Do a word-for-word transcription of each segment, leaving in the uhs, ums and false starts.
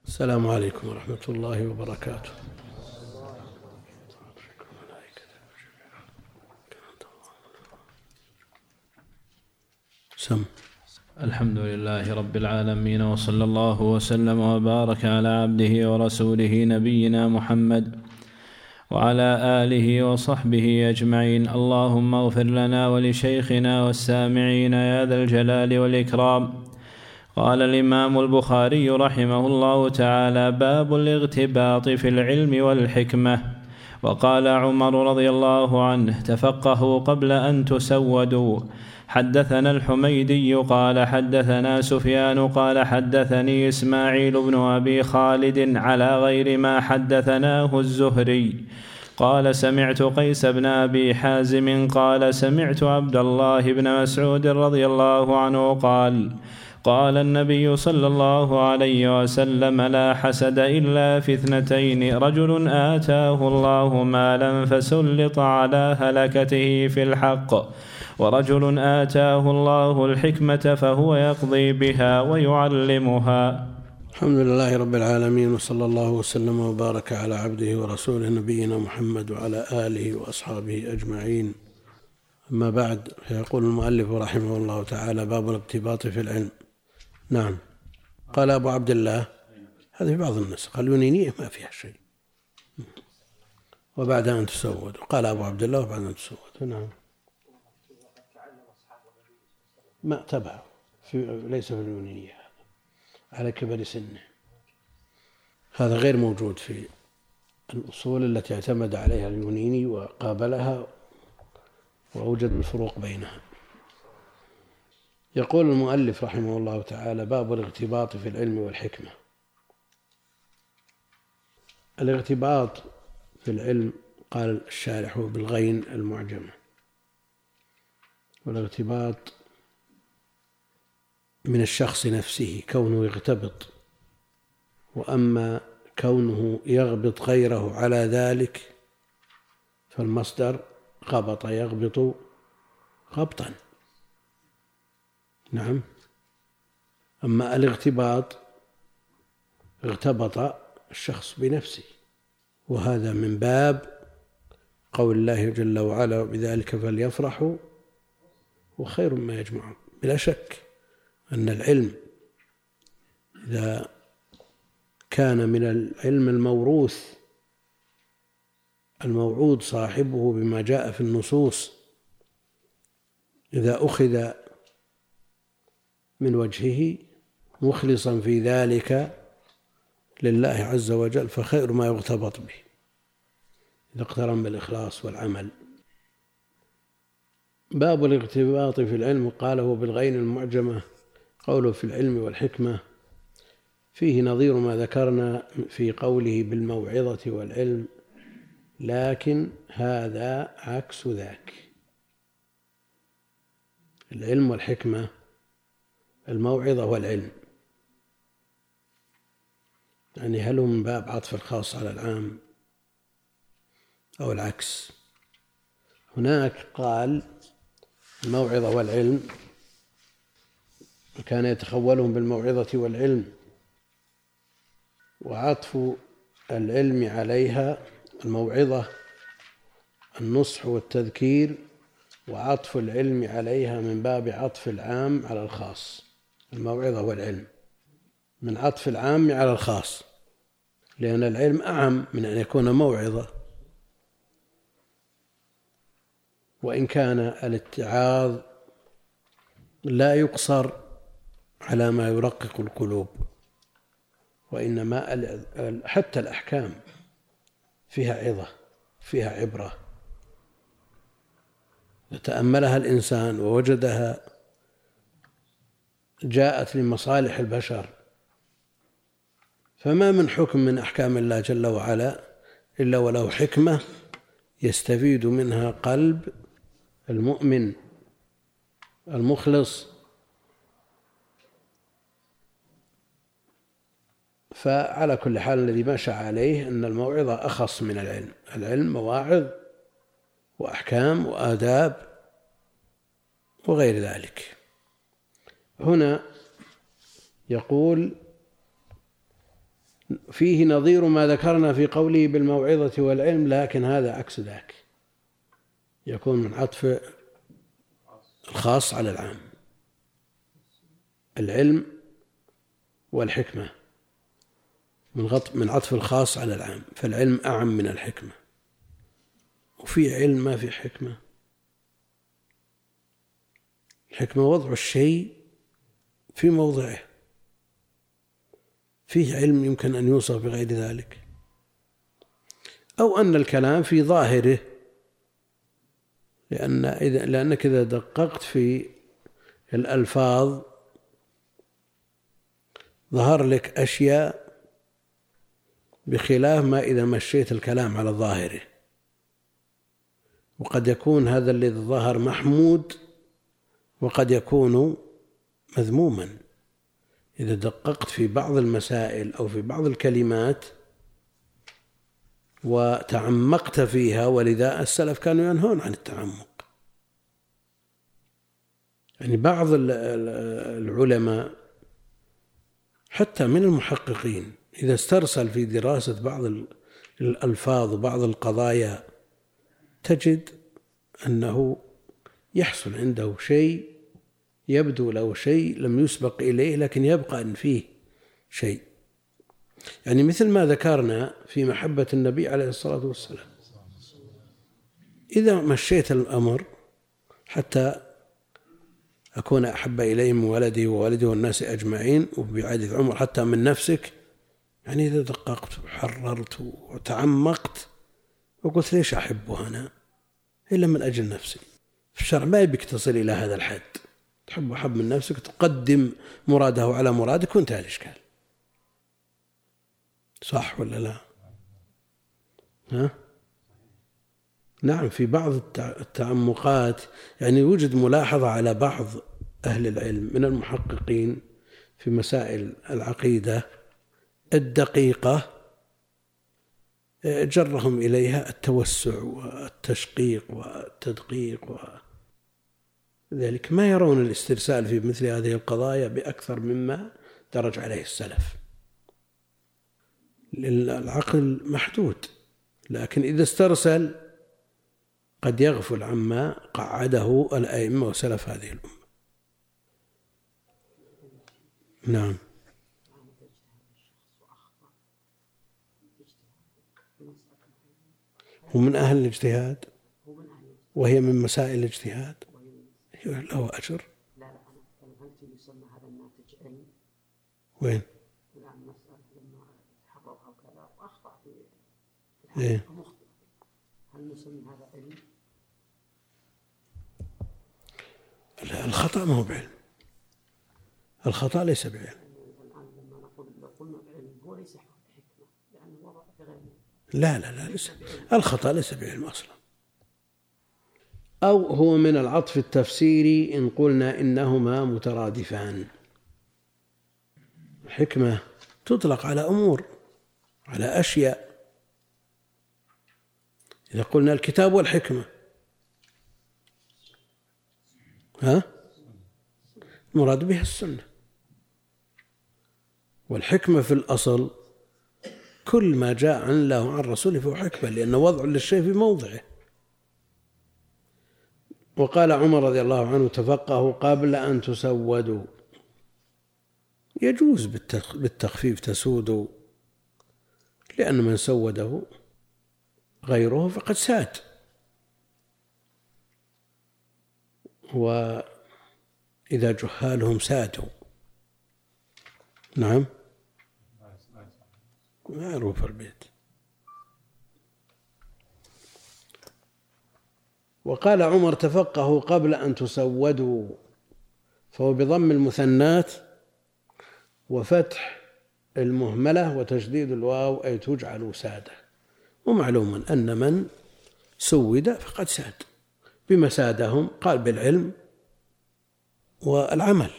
السلام عليكم ورحمة الله وبركاته. سم. الحمد لله رب العالمين، وصلى الله وسلم وبارك على عبده ورسوله نبينا محمد وعلى آله وصحبه أجمعين. اللهم اغفر لنا ولشيخنا والسامعين يا ذا الجلال والإكرام. قال الإمام البخاري رحمه الله تعالى: باب الاغتباط في العلم والحكمة. وقال عمر رضي الله عنه: تفقهوا قبل أن تسودوا. حدثنا الحميدي قال حدثنا سفيان قال حدثني إسماعيل بن أبي خالد على غير ما حدثناه الزهري قال: سمعت قيس بن أبي حازم قال: سمعت عبد الله بن مسعود رضي الله عنه قال: قال النبي صلى الله عليه وسلم: لا حسد إلا في اثنتين: رجل آتاه الله مالا فسلط على هلكته في الحق، ورجل آتاه الله الحكمة فهو يقضي بها ويعلمها. الحمد لله رب العالمين، وصلى الله وسلم وبارك على عبده ورسوله نبينا محمد وعلى آله وأصحابه أجمعين. أما بعد، فيقول المؤلف رحمه الله تعالى: باب الاغتباط في العلم. نعم. قال أبو عبد الله، هذا في بعض النسخ، اليونينية ما فيها شيء، وبعد أن تسودوا. قال أبو عبد الله: وبعد أن تسودوا. نعم. ما تبع في ليس في اليونانية على كبر سنه، هذا غير موجود في الأصول التي اعتمد عليها اليوناني وقابلها وأوجد الفروق بينها. يقول المؤلف رحمه الله تعالى: باب الاغتباط في العلم والحكمة. الاغتباط في العلم قال الشارح بالغين المعجمة، والاغتباط من الشخص نفسه كونه يغتبط، وأما كونه يغبط غيره على ذلك فالمصدر غبط يغبط غبطا. نعم. أما الاغتباط اغتبط الشخص بنفسه، وهذا من باب قول الله جل وعلا: بذلك فليفرحوا وخير ما يجمعون. بلا شك أن العلم إذا كان من العلم الموروث الموعود صاحبه بما جاء في النصوص، إذا أخذ من وجهه مخلصا في ذلك لله عز وجل فخير ما يغتبط به إذا اقترن بالإخلاص والعمل. باب الاغتباط في العلم قاله بالغين المعجمة، قوله في العلم والحكمة فيه نظير ما ذكرنا في قوله بالموعظة والعلم، لكن هذا عكس ذاك. العلم والحكمة الموعظة والعلم، يعني هل من باب عطف الخاص على العام أو العكس؟ هناك قال الموعظة والعلم، كان يتخولهم بالموعظة والعلم، وعطف العلم عليها الموعظة النصح والتذكير، وعطف العلم عليها من باب عطف العام على الخاص. الموعظة والعلم من عطف العام على الخاص، لأن العلم أعم من أن يكون موعظة، وإن كان الاتعاظ لا يقصر على ما يرقق القلوب، وإنما حتى الأحكام فيها عظة، فيها عبرة، يتأملها الإنسان ووجدها جاءت لمصالح البشر. فما من حكم من أحكام الله جل وعلا إلا وله حكمة يستفيد منها قلب المؤمن المخلص. فعلى كل حال الذي مشى عليه أن الموعظة أخص من العلم. العلم مواعظ وأحكام وآداب وغير ذلك. هنا يقول: فيه نظير ما ذكرنا في قوله بالموعظة والعلم، لكن هذا عكس ذاك، يكون من عطف الخاص على العام. العلم والحكمة من عطف الخاص على العام، فالعلم أعم من الحكمة. وفي علم ما في حكمة. الحكمة وضع الشيء في موضعه، فيه علم يمكن أن يوصف بغير ذلك، أو أن الكلام في ظاهره، لأن إذا لأنك إذا دققت في الألفاظ ظهر لك أشياء بخلاف ما إذا مشيت الكلام على ظاهره. وقد يكون هذا الذي ظهر محمود وقد يكون مذموما إذا دققت في بعض المسائل أو في بعض الكلمات وتعمقت فيها. ولذا السلف كانوا ينهون عن التعمق. يعني بعض العلماء حتى من المحققين إذا استرسل في دراسة بعض الألفاظ وبعض القضايا تجد أنه يحصل عنده شيء، يبدو له شيء لم يسبق إليه، لكن يبقى أن فيه شيء. يعني مثل ما ذكرنا في محبة النبي عليه الصلاة والسلام، إذا مشيت الأمر حتى أكون أحب إليه من ولدي وولدي والناس أجمعين وبعدد عمر حتى من نفسك، يعني إذا دققت وحررت وتعمقت وقلت ليش أحبه أنا إلا من أجل نفسي، في الشرع ما يبيك تصل إلى هذا الحد، تحب أحب من نفسك تقدم مراده على مرادك وانتهى الإشكال. صح ولا لا؟ ها؟ نعم. في بعض التعمقات يعني يوجد ملاحظة على بعض أهل العلم من المحققين في مسائل العقيدة الدقيقة جرهم إليها التوسع والتشقيق والتدقيق، وذلك ما يرون الاسترسال في مثل هذه القضايا بأكثر مما درج عليه السلف. العقل محدود، لكن إذا استرسل قد يغفل عما قعده الأئمة وسلف هذه الأمة. نعم. ومن أهل الاجتهاد وهي من مسائل الاجتهاد له أجر. وين؟ إيه؟ الخطأ ما هو بعلم، الخطأ ليس بعلم. لا لا لا ليس. الخطأ ليس بعلم أصلا. أو هو من العطف التفسيري إن قلنا إنهما مترادفان. الحكمة تطلق على أمور، على أشياء. إذا قلنا الكتاب والحكمة، ها مراد بها السنة. والحكمة في الأصل كل ما جاء عن الله وعن رسوله فهو حكمة، لأنه وضع للشيء في موضعه. وقال عمر رضي الله عنه: تفقهوا قبل أن تسودوا. يجوز بالتخفيف تسودوا، لأن من سوده غيره فقد ساد. وإذا جهالهم سادوا. نعم. معروف البيت. وقال عمر: تفقهوا قبل أن تسودوا، فهو بضم المثنات وفتح المهملة وتشديد الواو، أي تجعل سادة. ومعلوم أن من سود فقد ساد. بما سادهم قال بالعلم والعمل،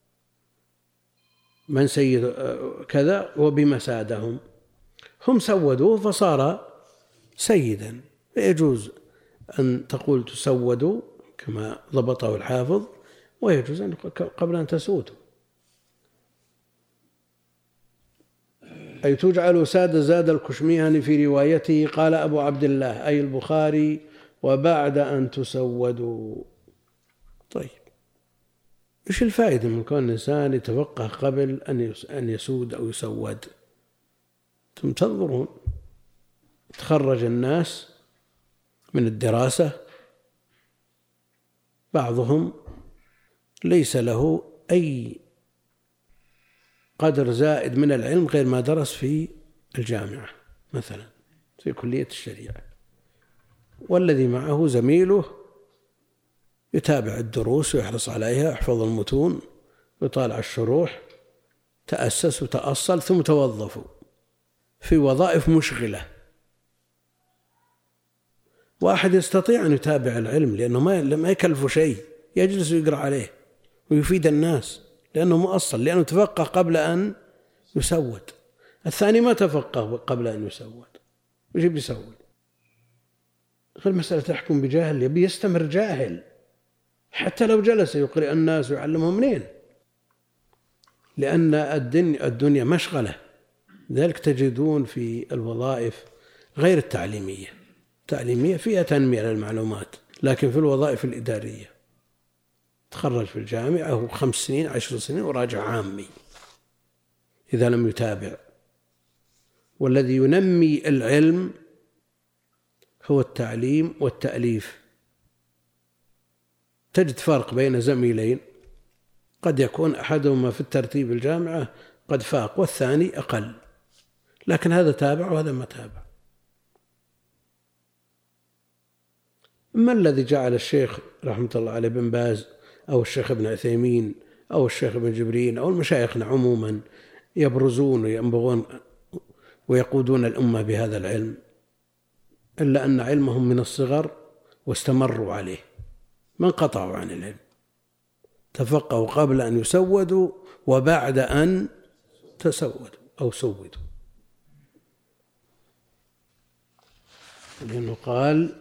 من سيد كذا وبما سادهم، هم سودوه فصار سيدا. فيجوز أن تقول تسودوا كما ضبطه الحافظ، ويجوز أن قبل أن تسودوا. أي تجعل ساد زاد الكشميهني في روايته قال أبو عبد الله أي البخاري وبعد أن تسودوا. طيب إيش الفائدة من كون الإنسان يتفقه قبل أن يسود أو يسود؟ ثم تنظرون تخرج الناس من الدراسة بعضهم ليس له أي قدر زائد من العلم غير ما درس في الجامعة مثلا في كلية الشريعة، والذي معه زميله يتابع الدروس ويحرص عليها، يحفظ المتون ويطالع الشروح، تأسس وتأصل ثم توظفوا في وظائف مشغلة. واحد يستطيع أن يتابع العلم لأنه ما يكلف شيء، يجلس ويقرأ عليه ويفيد الناس لأنه مؤصل، لأنه تفقه قبل أن يسود. الثاني ما تفقه قبل أن يسود، وش بيسوي؟ المسألة تحكم بجاهل، يبي يستمر جاهل حتى لو جلس يقرئ الناس ويعلمهم منين؟ لأن الدنيا, الدنيا مشغلة. ذلك تجدون في الوظائف غير التعليمية، التعليمية فيها تنمية للمعلومات، لكن في الوظائف الإدارية تخرج في الجامعة هو خمس سنين عشر سنين وراجع عامي إذا لم يتابع. والذي ينمي العلم هو التعليم والتأليف. تجد فرق بين زميلين قد يكون أحدهما في الترتيب الجامعة قد فاق والثاني أقل، لكن هذا تابع وهذا ما تابع. ما الذي جعل الشيخ رحمة الله عليه بن باز أو الشيخ ابن عثيمين أو الشيخ ابن جبرين أو المشايخنا عموما يبرزون وينبغون ويقودون الأمة بهذا العلم إلا أن علمهم من الصغر واستمروا عليه، ما انقطعوا عن العلم، تفقهوا قبل أن يسودوا وبعد أن تسودوا أو سودوا. لأنه قال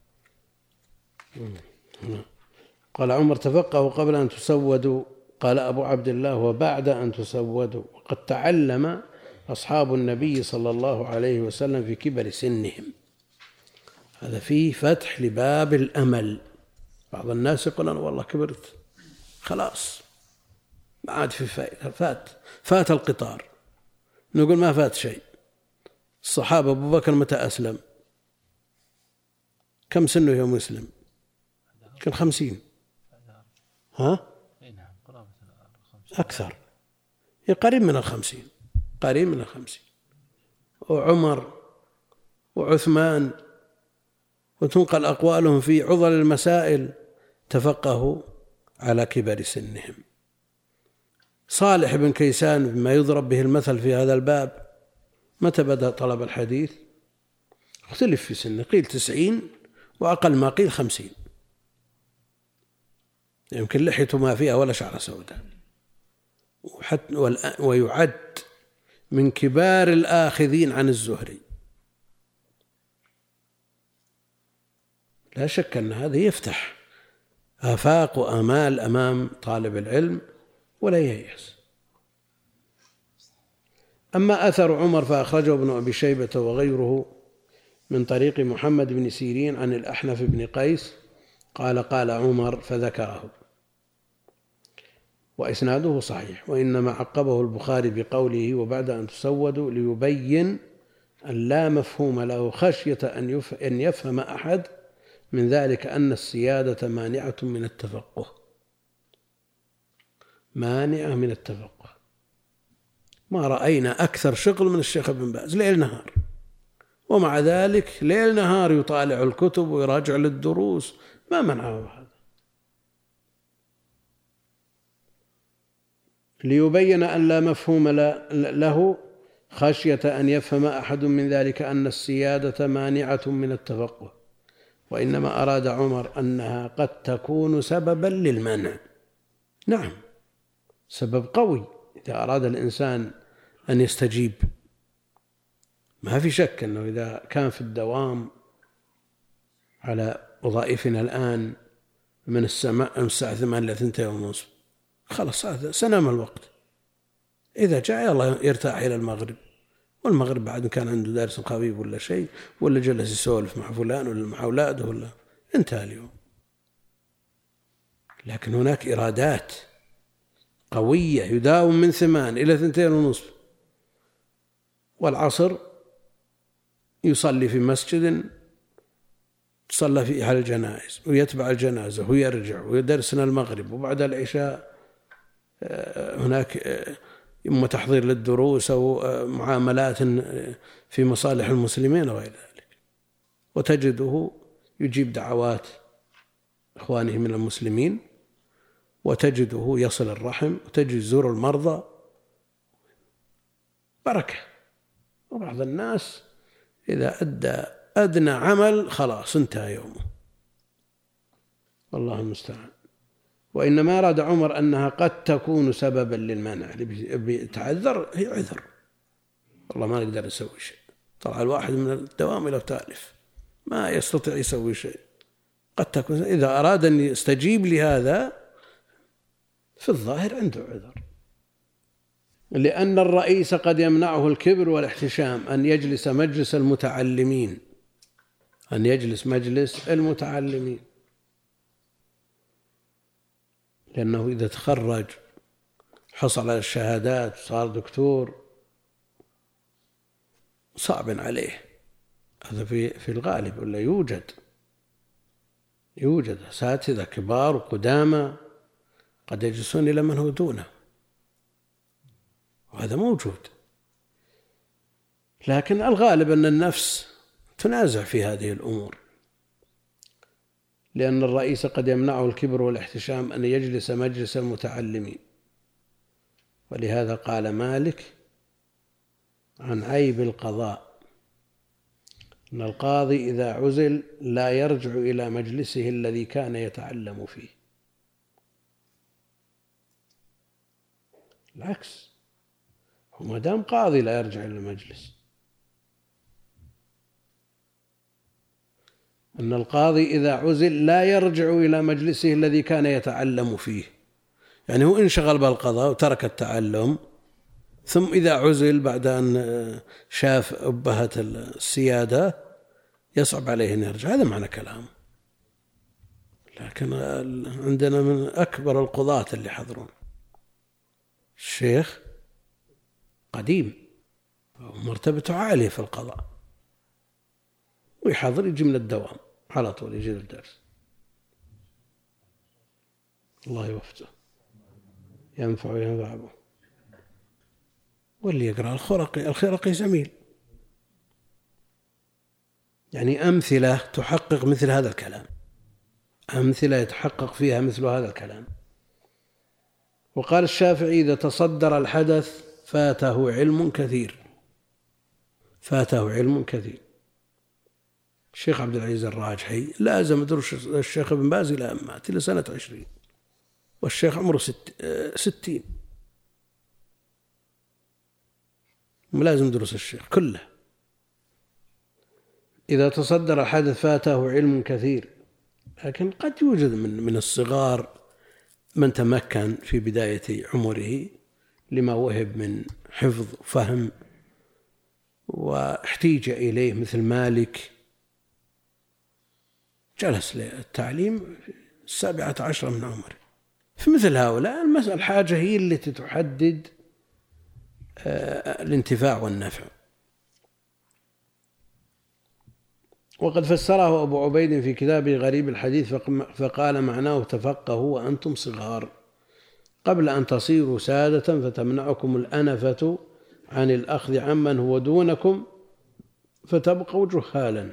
قال عمر تفقهوا قبل أن تسودوا، قال أبو عبد الله وبعد أن تسودوا. وقد تعلم أصحاب النبي صلى الله عليه وسلم في كبر سنهم. هذا فيه فتح لباب الأمل. بعض الناس يقول أنا والله كبرت خلاص ما عاد في فائدة، فات فات القطار. نقول ما فات شيء. الصحابة أبو بكر متى أسلم؟ كم سنه يوم مسلم؟ كان خمسين. ها؟ أكثر، قريب من الخمسين، قريب من الخمسين. وعمر وعثمان وتنقل أقوالهم في عضل المسائل تفقهوا على كبر سنهم. صالح بن كيسان بما يضرب به المثل في هذا الباب متى بدأ طلب الحديث؟ اختلف في سنه، قيل تسعين وأقل ما قيل خمسين، يمكن لحيته ما فيها ولا شعر سوداء، ويعد من كبار الآخذين عن الزهري. لا شك أن هذا يفتح آفاق وآمال أمام طالب العلم ولا ييأس. أما أثر عمر فأخرجه ابن أبي شيبة وغيره من طريق محمد بن سيرين عن الأحنف بن قيس قال قال عمر فذكره، وإسناده صحيح. وإنما عقبه البخاري بقوله وبعد أن تسودوا ليبين أن لا مفهوم له خشية أن يفهم أحد من ذلك أن السيادة مانعة من التفقه، مانعة من التفقه. ما رأينا أكثر شغل من الشيخ ابن باز ليل نهار، ومع ذلك ليل نهار يطالع الكتب ويراجع للدروس، ما منعه هذا. ليبين أن لا مفهوم له خشية أن يفهم أحد من ذلك أن السيادة مانعة من التفقه، وإنما أراد عمر أنها قد تكون سببا للمنع. نعم، سبب قوي إذا أراد الإنسان أن يستجيب. ما في شك أنه إذا كان في الدوام على وظائفنا الآن من الساعة ثمانية إلى ثنتين ونصف خلاص سنام الوقت، إذا جاء الله يرتاح إلى المغرب والمغرب بعد كان عنده دارس خفيف ولا شيء، ولا جلس يسولف مع فلان ولا مع أولاده، ولا انتهى اليوم. لكن هناك إرادات قوية يداوم من ثمان إلى ثنتين ونصف، والعصر يصلي في مسجد تصلى فيه على الجنائز ويتبع الجنازة ويرجع ويدرسنا المغرب، وبعد العشاء هناك إما تحضير للدروس أو معاملات في مصالح المسلمين وغير ذلك. وتجده يجيب دعوات إخوانه من المسلمين، وتجده يصل الرحم، وتجد يزور المرضى، بركة. وبعض الناس إذا أدى أدنى عمل خلاص انتهى يومه، والله المستعان. وإنما أراد عمر أنها قد تكون سببا للمنع، بيتعذر هي عذر، والله ما نقدر نسوي شيء، طلع الواحد من الدوام إلى تالف ما يستطيع يسوي شيء، قد تكون إذا أراد أن يستجيب لهذا في الظاهر عنده عذر. لأن الرئيس قد يمنعه الكبر والاحتشام أن يجلس مجلس المتعلمين، أن يجلس مجلس المتعلمين، لأنه إذا تخرج حصل على الشهادات صار دكتور صعب عليه، هذا في في الغالب، ولا يوجد يوجد أساتذة كبار وقدامى قد يجلسون إلى من هو دونه، وهذا موجود. لكن الغالب أن النفس تنازع في هذه الأمور، لأن الرئيس قد يمنعه الكبر والاحتشام أن يجلس مجلس المتعلمين. ولهذا قال مالك عن عيب القضاء أن القاضي إذا عزل لا يرجع إلى مجلسه الذي كان يتعلم فيه، العكس، وما دام قاضي لا يرجع إلى المجلس. أن القاضي إذا عزل لا يرجع إلى مجلسه الذي كان يتعلم فيه، يعني هو انشغل بالقضاء وترك التعلم، ثم إذا عزل بعد أن شاف أبهة السيادة يصعب عليه أن يرجع، هذا معنى كلام. لكن عندنا من أكبر القضاة اللي حضرون الشيخ قديم ومرتبته عالية في القضاء، ويحضر يجي من الدوام على طول يجي الدرس، الله يوفقه ينفع وينفع به. واللي يقرأ الخرقي، الخرقي زميل، يعني أمثلة تحقق مثل هذا الكلام، أمثلة يتحقق فيها مثل هذا الكلام. وقال الشافعي إذا تصدر الحدث فاته علم كثير، فاته علم كثير. الشيخ عبد العزيز الراجحي لازم دروس الشيخ ابن باز إلى أن مات إلى سنة عشرين، والشيخ عمره ست ستين، ملازم دروس الشيخ كله. إذا تصدر الحدث فاته علم كثير، لكن قد يوجد من من الصغار من تمكن في بداية عمره لما وهب من حفظ وفهم واحتيج إليه، مثل مالك جلس للتعليم السابعة عشرة من عمره. في مثل هؤلاء المسألة الحاجة هي التي تحدد الانتفاع والنفع. وقد فسره أبو عبيد في كتابه غريب الحديث فقال معناه تفقهوا وأنتم صغار قبل أن تصيروا سادة فتمنعكم الأنفة عن الأخذ عمن هو دونكم فتبقوا جهالا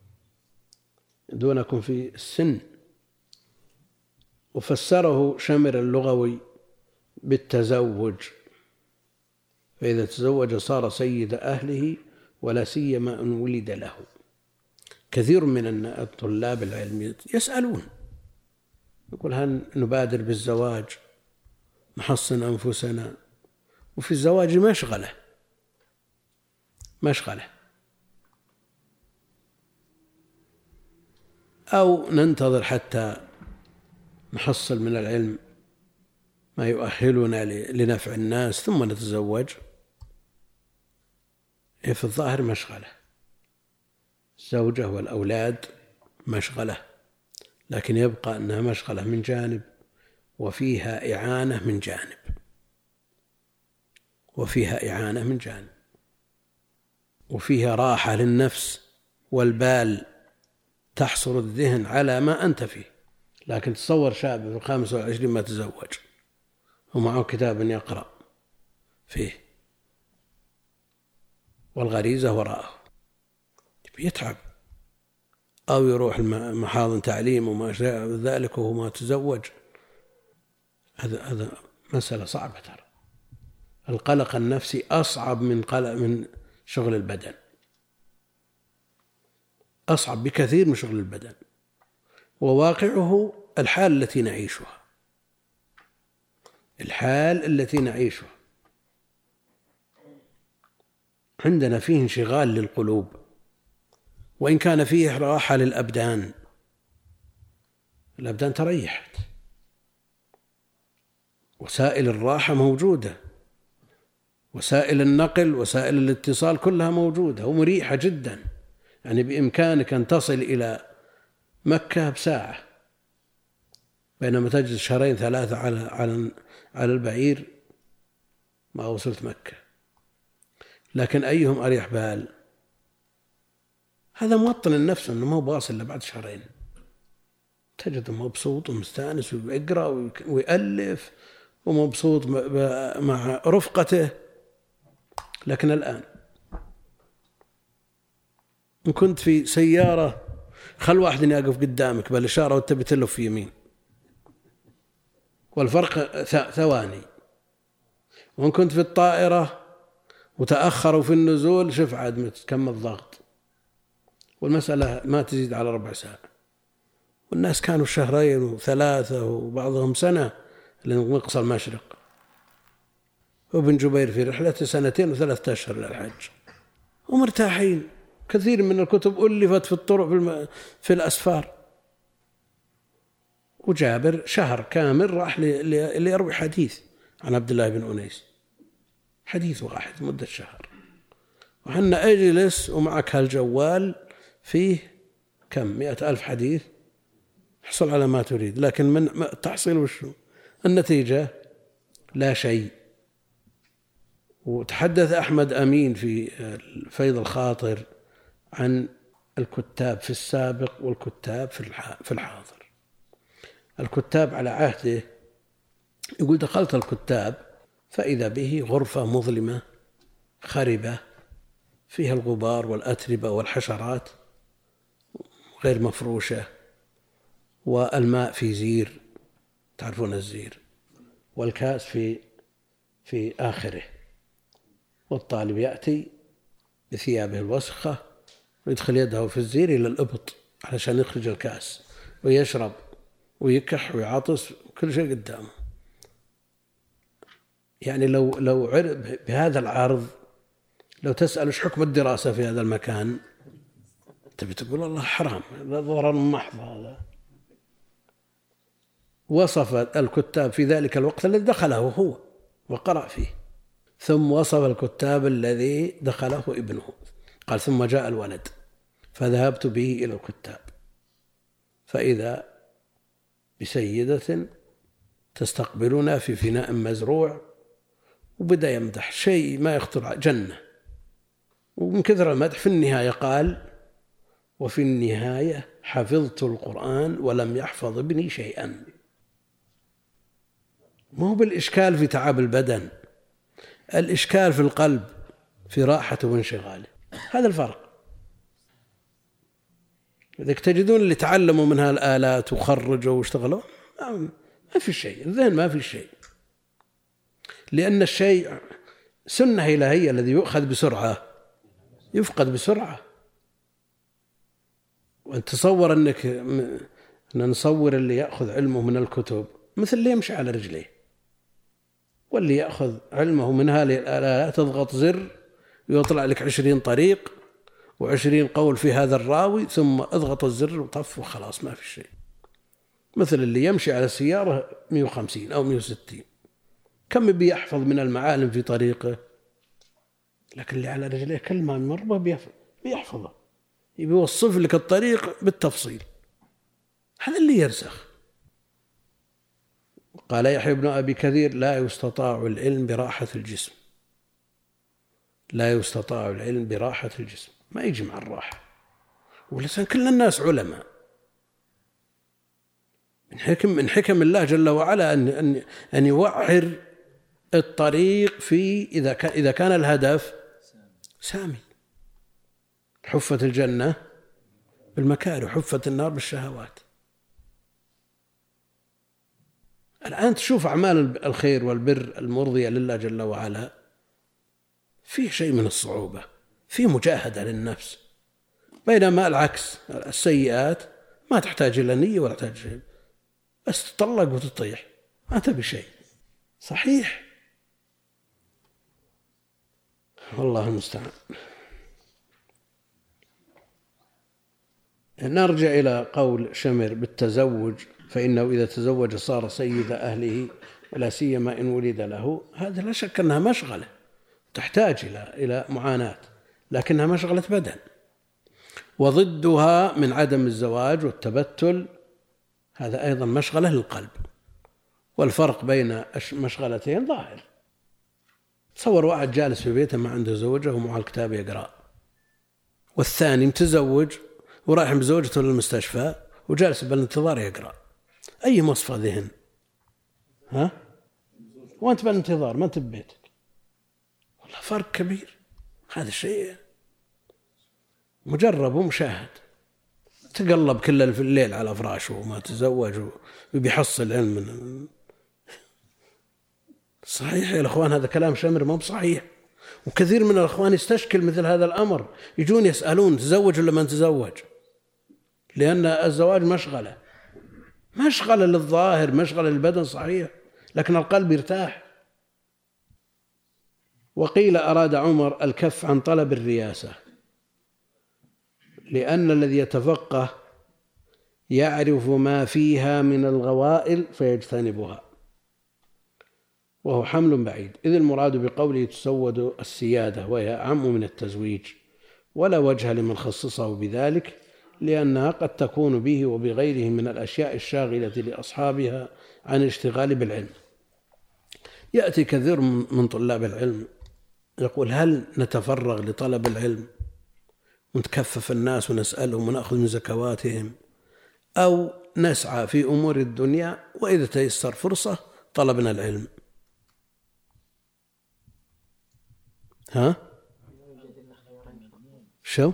دونكم في السن. وفسره شمر اللغوي بالتزوج، فإذا تزوج صار سيد أهله ولا سيما أن ولد له. كثير من الطلاب العلم يسألون يقول هل نبادر بالزواج نحصن أنفسنا، وفي الزواج مشغلة مشغلة أو ننتظر حتى نحصل من العلم ما يؤهلنا لنفع الناس ثم نتزوج. في الظاهر مشغلة، الزوجة والأولاد مشغلة، لكن يبقى أنها مشغلة من جانب وفيها إعانة من جانب وفيها إعانة من جانب وفيها راحة للنفس والبال تحصر الذهن على ما أنت فيه. لكن تصور شاب في الخامس والعشرين ما تزوج ومعه كتاب يقرأ فيه والغريزة وراءه، يتعب، أو يروح محاضن تعليم وما شابه ذلك وهو ما تزوج. هذا هذا مسألة صعبة ترى. القلق النفسي أصعب من قلق من شغل البدن، أصعب بكثير من شغل البدن، وواقعه الحال التي نعيشها الحال التي نعيشها عندنا فيه انشغال للقلوب، وإن كان فيه راحة للأبدان، الأبدان تريحت، وسائل الراحة موجودة، وسائل النقل وسائل الاتصال كلها موجودة ومريحة جدا. يعني بإمكانك أن تصل إلى مكة بساعة، بينما تجلس شهرين ثلاثة على على على البعير ما وصلت مكة. لكن أيهم أريح بال؟ هذا موطن النفس أنه ما هو باصل إلا بعد شهرين، تجده مبسوط ومستانس ويقرأ ويألف ومبسوط مع رفقته. لكن الآن إن كنت في سيارة خل واحد يقف قدامك بالإشارة وتبي تلف في يمين، والفرق ثواني. وإن كنت في الطائرة وتأخروا في النزول شوف عاد كم الضغط، والمسألة ما تزيد على ربع ساعة. والناس كانوا شهرين وثلاثة وبعضهم سنة لنقصى المشرق، وابن جبير في رحلته سنتين وثلاثة أشهر للحج ومرتاحين. كثير من الكتب ألفت في الطرق في, الم... في الأسفار. وجابر شهر كامل راح ليروي حديث عن عبد الله بن أنيس، حديث واحد مدة شهر. وحنا أجلس ومعك هالجوال فيه كم مئة ألف حديث، حصل على ما تريد، لكن من تحصيل وشو النتيجة؟ لا شيء. وتحدث أحمد أمين في فيض الخاطر عن الكتاب في السابق والكتاب في الحاضر. الكتاب على عهده يقول دخلت الكتاب فإذا به غرفة مظلمة خربة فيها الغبار والأتربة والحشرات غير مفروشة، والماء في زير، تعرفون الزير، والكاس في في آخره، والطالب يأتي بثيابه الوسخة ويدخل يده في الزير إلى الإبط علشان يخرج الكاس ويشرب ويكح ويعطس وكل شيء قدامه. يعني لو لو عرف بهذا العرض، لو تسأل ايش حكم الدراسة في هذا المكان تبي تقول الله حرام، ضرر محض. هذا وصف الكتاب في ذلك الوقت الذي دخله هو وقرأ فيه، ثم وصف الكتاب الذي دخله ابنه، قال ثم جاء الولد فذهبت به إلى الكتاب فإذا بسيدة تستقبلنا في فناء مزروع، وبدأ يمدح شيء ما يخطر جنة. ومن كثر المدح في النهاية قال وفي النهاية حفظت القرآن ولم يحفظ ابني شيئا. ما هو بالإشكال في تعب البدن، الإشكال في القلب، في راحته وانشغاله. هذا الفرق. إذا تجدون اللي تعلموا من هالآلات وخرجوا واشتغلوا ما في شيء، الذهن ما في شيء، لأن الشيء سنة إلهية الذي يؤخذ بسرعة يفقد بسرعة. وأن تصور أنك أن نصور اللي يأخذ علمه من الكتب مثل اللي يمشي على رجليه، واللي يأخذ علمه من هذه الآلات تضغط زر ويطلع لك عشرين طريق وعشرين قول في هذا الراوي، ثم اضغط الزر وطف وخلاص ما في شيء. مثل اللي يمشي على السيارة مئة وخمسين أو مئة وستين، كم بيحفظ من المعالم في طريقه؟ لكن اللي على رجليه كل ما يمر بيحفظه، يوصف لك الطريق بالتفصيل. هذا اللي يرسخ. قال يحيى بن أبي كثير: لا يستطاع العلم براحة الجسم، لا يستطاع العلم براحة الجسم، ما يجي مع الراحة. ولسان كل الناس علماء. من حكم من حكم الله جل وعلا أن أن أن يوعر الطريق في إذا كان إذا كان الهدف سامي. حفت الجنة بالمكاره، حفت النار بالشهوات. الآن تشوف أعمال الخير والبر المرضية لله جل وعلا فيه شيء من الصعوبة، فيه مجاهدة للنفس، بينما العكس السيئات ما تحتاج إلى نية ولا تحتاج شيء، بس تطلق وتطيح ما تبي شيء. صحيح، والله المستعان. نرجع إلى قول شمر بالتزوج، فإنه إذا تزوج صار سيد أهله ولا سيما إن ولد له. هذا لا شك أنها مشغلة تحتاج إلى إلى معاناة، لكنها مشغلة بدن. وضدها من عدم الزواج والتبتل هذا أيضا مشغلة للقلب. والفرق بين مشغلتين ظاهر. تصور واحد جالس في بيته ما عنده زوجة ومعه الكتاب يقرأ، والثاني متزوج ورايح بزوجته للمستشفى وجالس بالانتظار يقرأ، أي مصفى ذهن؟ ها؟ وأنت بالانتظار ما أنت ببيتك. والله فرق كبير. هذا الشيء مجرب ومشاهد. تقلب كل الليل على فراشه وما تزوج وبيحصل علم. صحيح يا الأخوان، هذا كلام شمر ما بصحيح. وكثير من الأخوان يستشكل مثل هذا الأمر، يجون يسألون تزوج ولا ما تزوج، لأن الزواج مشغلة مشغلة للظاهر، مشغلة للبدن صحيح، لكن القلب يرتاح. وقيل أراد عمر الكف عن طلب الرياسة، لأن الذي يتفقه يعرف ما فيها من الغوائل فيجتنبها، وهو حمل بعيد، إذ المراد بقوله تسود السيادة وهي أعم من التزويج، ولا وجه لمن خصصه بذلك، لأنها قد تكون به وبغيره من الأشياء الشاغلة لأصحابها عن الاشتغال بالعلم. يأتي كثير من طلاب العلم يقول: هل نتفرغ لطلب العلم ونتكفف الناس ونسألهم ونأخذ من زكواتهم، أو نسعى في أمور الدنيا وإذا تيسر فرصة طلبنا العلم؟ ها؟ شو؟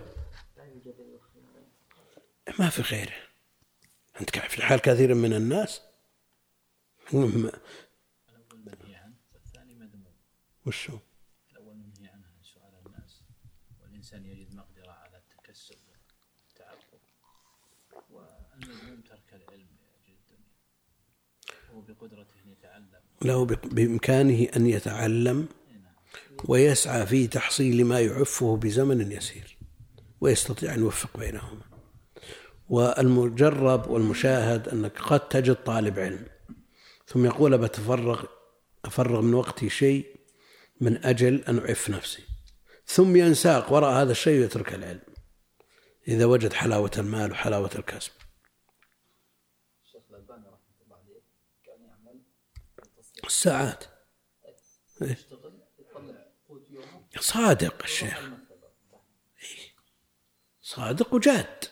ما في خير. أنت في حال كثير من الناس هم... وشو؟ الأول منهي عنها سؤال الناس، والإنسان يجد مقدرة على التكسب والتعبد، والمذموم ترك العلم لأجل الدنيا، هو بقدرته أن يتعلم، له بإمكانه أن يتعلم ويسعى في تحصيل ما يعفه بزمن يسير، ويستطيع أن يوفق بينهما. والمجرب والمشاهد أنك قد تجد طالب علم ثم يقول بتفرغ أفرغ من وقتي شيء من أجل أن أعف نفسي، ثم ينساق وراء هذا الشيء ويترك العلم إذا وجد حلاوة المال وحلاوة الكسب. الساعات صادق الشيخ، صادق وجاد.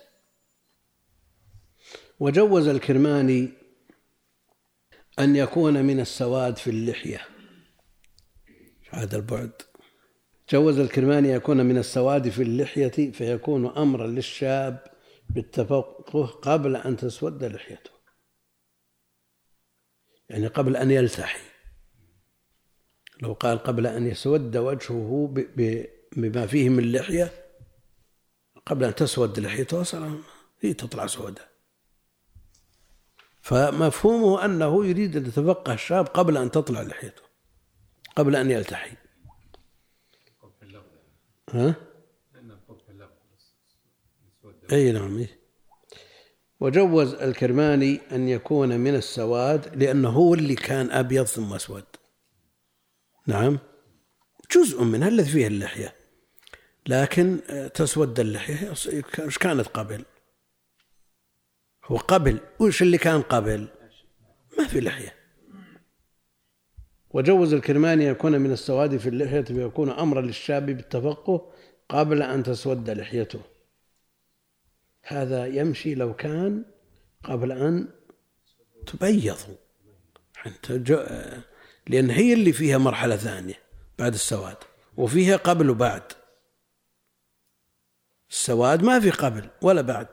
وجوز الكرماني أن يكون من السواد في اللحية. هذا البعد. جوز الكرماني يكون من السواد في اللحية فيكون أمرا للشاب بالتفقه قبل أن تسود لحيته، يعني قبل أن يلتحي. لو قال قبل أن يسود وجهه بما فيه من لحية، قبل أن تسود لحيته هي تطلع سوداء. فمفهومه أنه يريد أن يتفقه الشاب قبل أن تطلع لحيته، قبل أن يلتحي. ها؟ أي نعم. وجوز الكرماني أن يكون من السواد لأنه هو اللي كان أبيض ثم أسود. نعم، جزء منها الذي فيه اللحية، لكن تسود اللحية إيش كانت قبل؟ هو قبل وإيش اللي كان قبل؟ ما في لحية. وجوز الكرماني يكون من السواد في اللحية ويكون أمرا للشاب بالتفقه قبل أن تسود لحيته. هذا يمشي لو كان قبل أن تبيض، لأن هي اللي فيها مرحلة ثانية بعد السواد، وفيها قبل وبعد. السواد ما في قبل ولا بعد.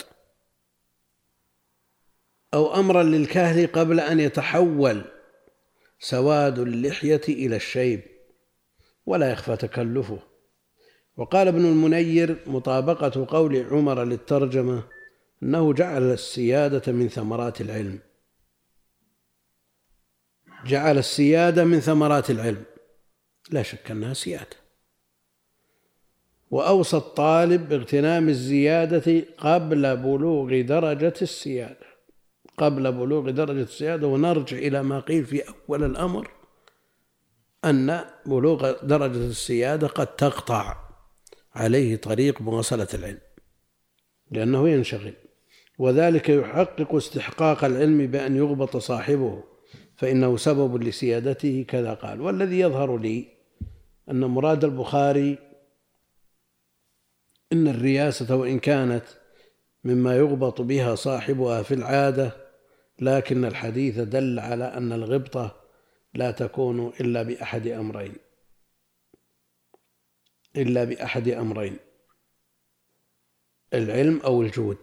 أو أمرا للكاهل قبل أن يتحول سواد اللحية إلى الشيب ولا يخفى تكلفه. وقال ابن المنير مطابقة قول عمر للترجمة أنه جعل السيادة من ثمرات العلم، جعل السيادة من ثمرات العلم، لا شك أنها سيادة. وأوصى الطالب باغتنام الزيادة قبل بلوغ درجة السيادة، قبل بلوغ درجة السيادة. ونرجع إلى ما قيل في أول الأمر أن بلوغ درجة السيادة قد تقطع عليه طريق مواصلة العلم لأنه ينشغل، وذلك يحقق استحقاق العلم بأن يغبط صاحبه فإنه سبب لسيادته كذا قال. والذي يظهر لي أن مراد البخاري إن الرياسة وإن كانت مما يغبط بها صاحبها في العادة، لكن الحديث دل على أن الغبطة لا تكون إلا بأحد أمرين إلا بأحد أمرين العلم أو الجود،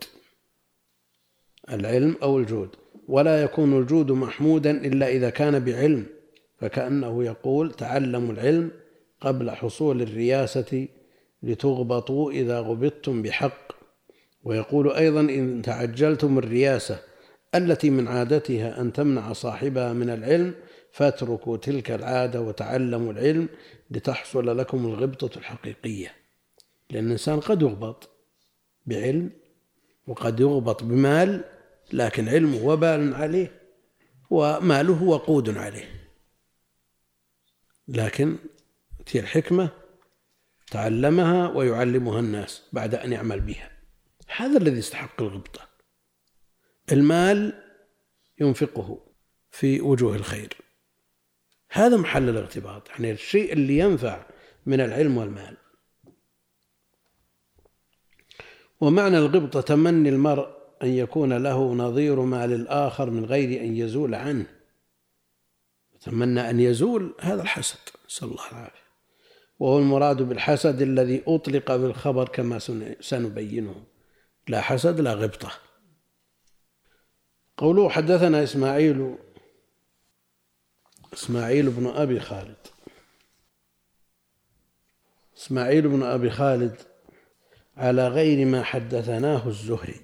العلم أو الجود. ولا يكون الجود محمودا إلا إذا كان بعلم، فكأنه يقول تعلموا العلم قبل حصول الرياسة لتغبطوا إذا غبطتم بحق. ويقول أيضا إن تعجلتم الرياسة التي من عادتها أن تمنع صاحبها من العلم فاتركوا تلك العادة وتعلموا العلم لتحصل لكم الغبطة الحقيقية. لأن الإنسان قد يغبط بعلم وقد يغبط بمال، لكن علمه وبال عليه وماله وقود عليه، لكن تلك الحكمة تعلمها ويعلمها الناس بعد أن يعمل بها. هذا الذي يستحق الغبطة. المال ينفقه في وجوه الخير، هذا محل الاغتباط، يعني الشيء اللي ينفع من العلم والمال. ومعنى الغبطة تمني المرء أن يكون له نظير ما للآخر من غير أن يزول عنه. تمنى أن يزول، هذا الحسد، نسأل الله العافية، وهو المراد بالحسد الذي أطلق بالخبر كما سنبينه، لا حسد لا غبطة. قوله حدثنا إسماعيل إسماعيل بن أبي خالد إسماعيل بن أبي خالد على غير ما حدثناه الزهري،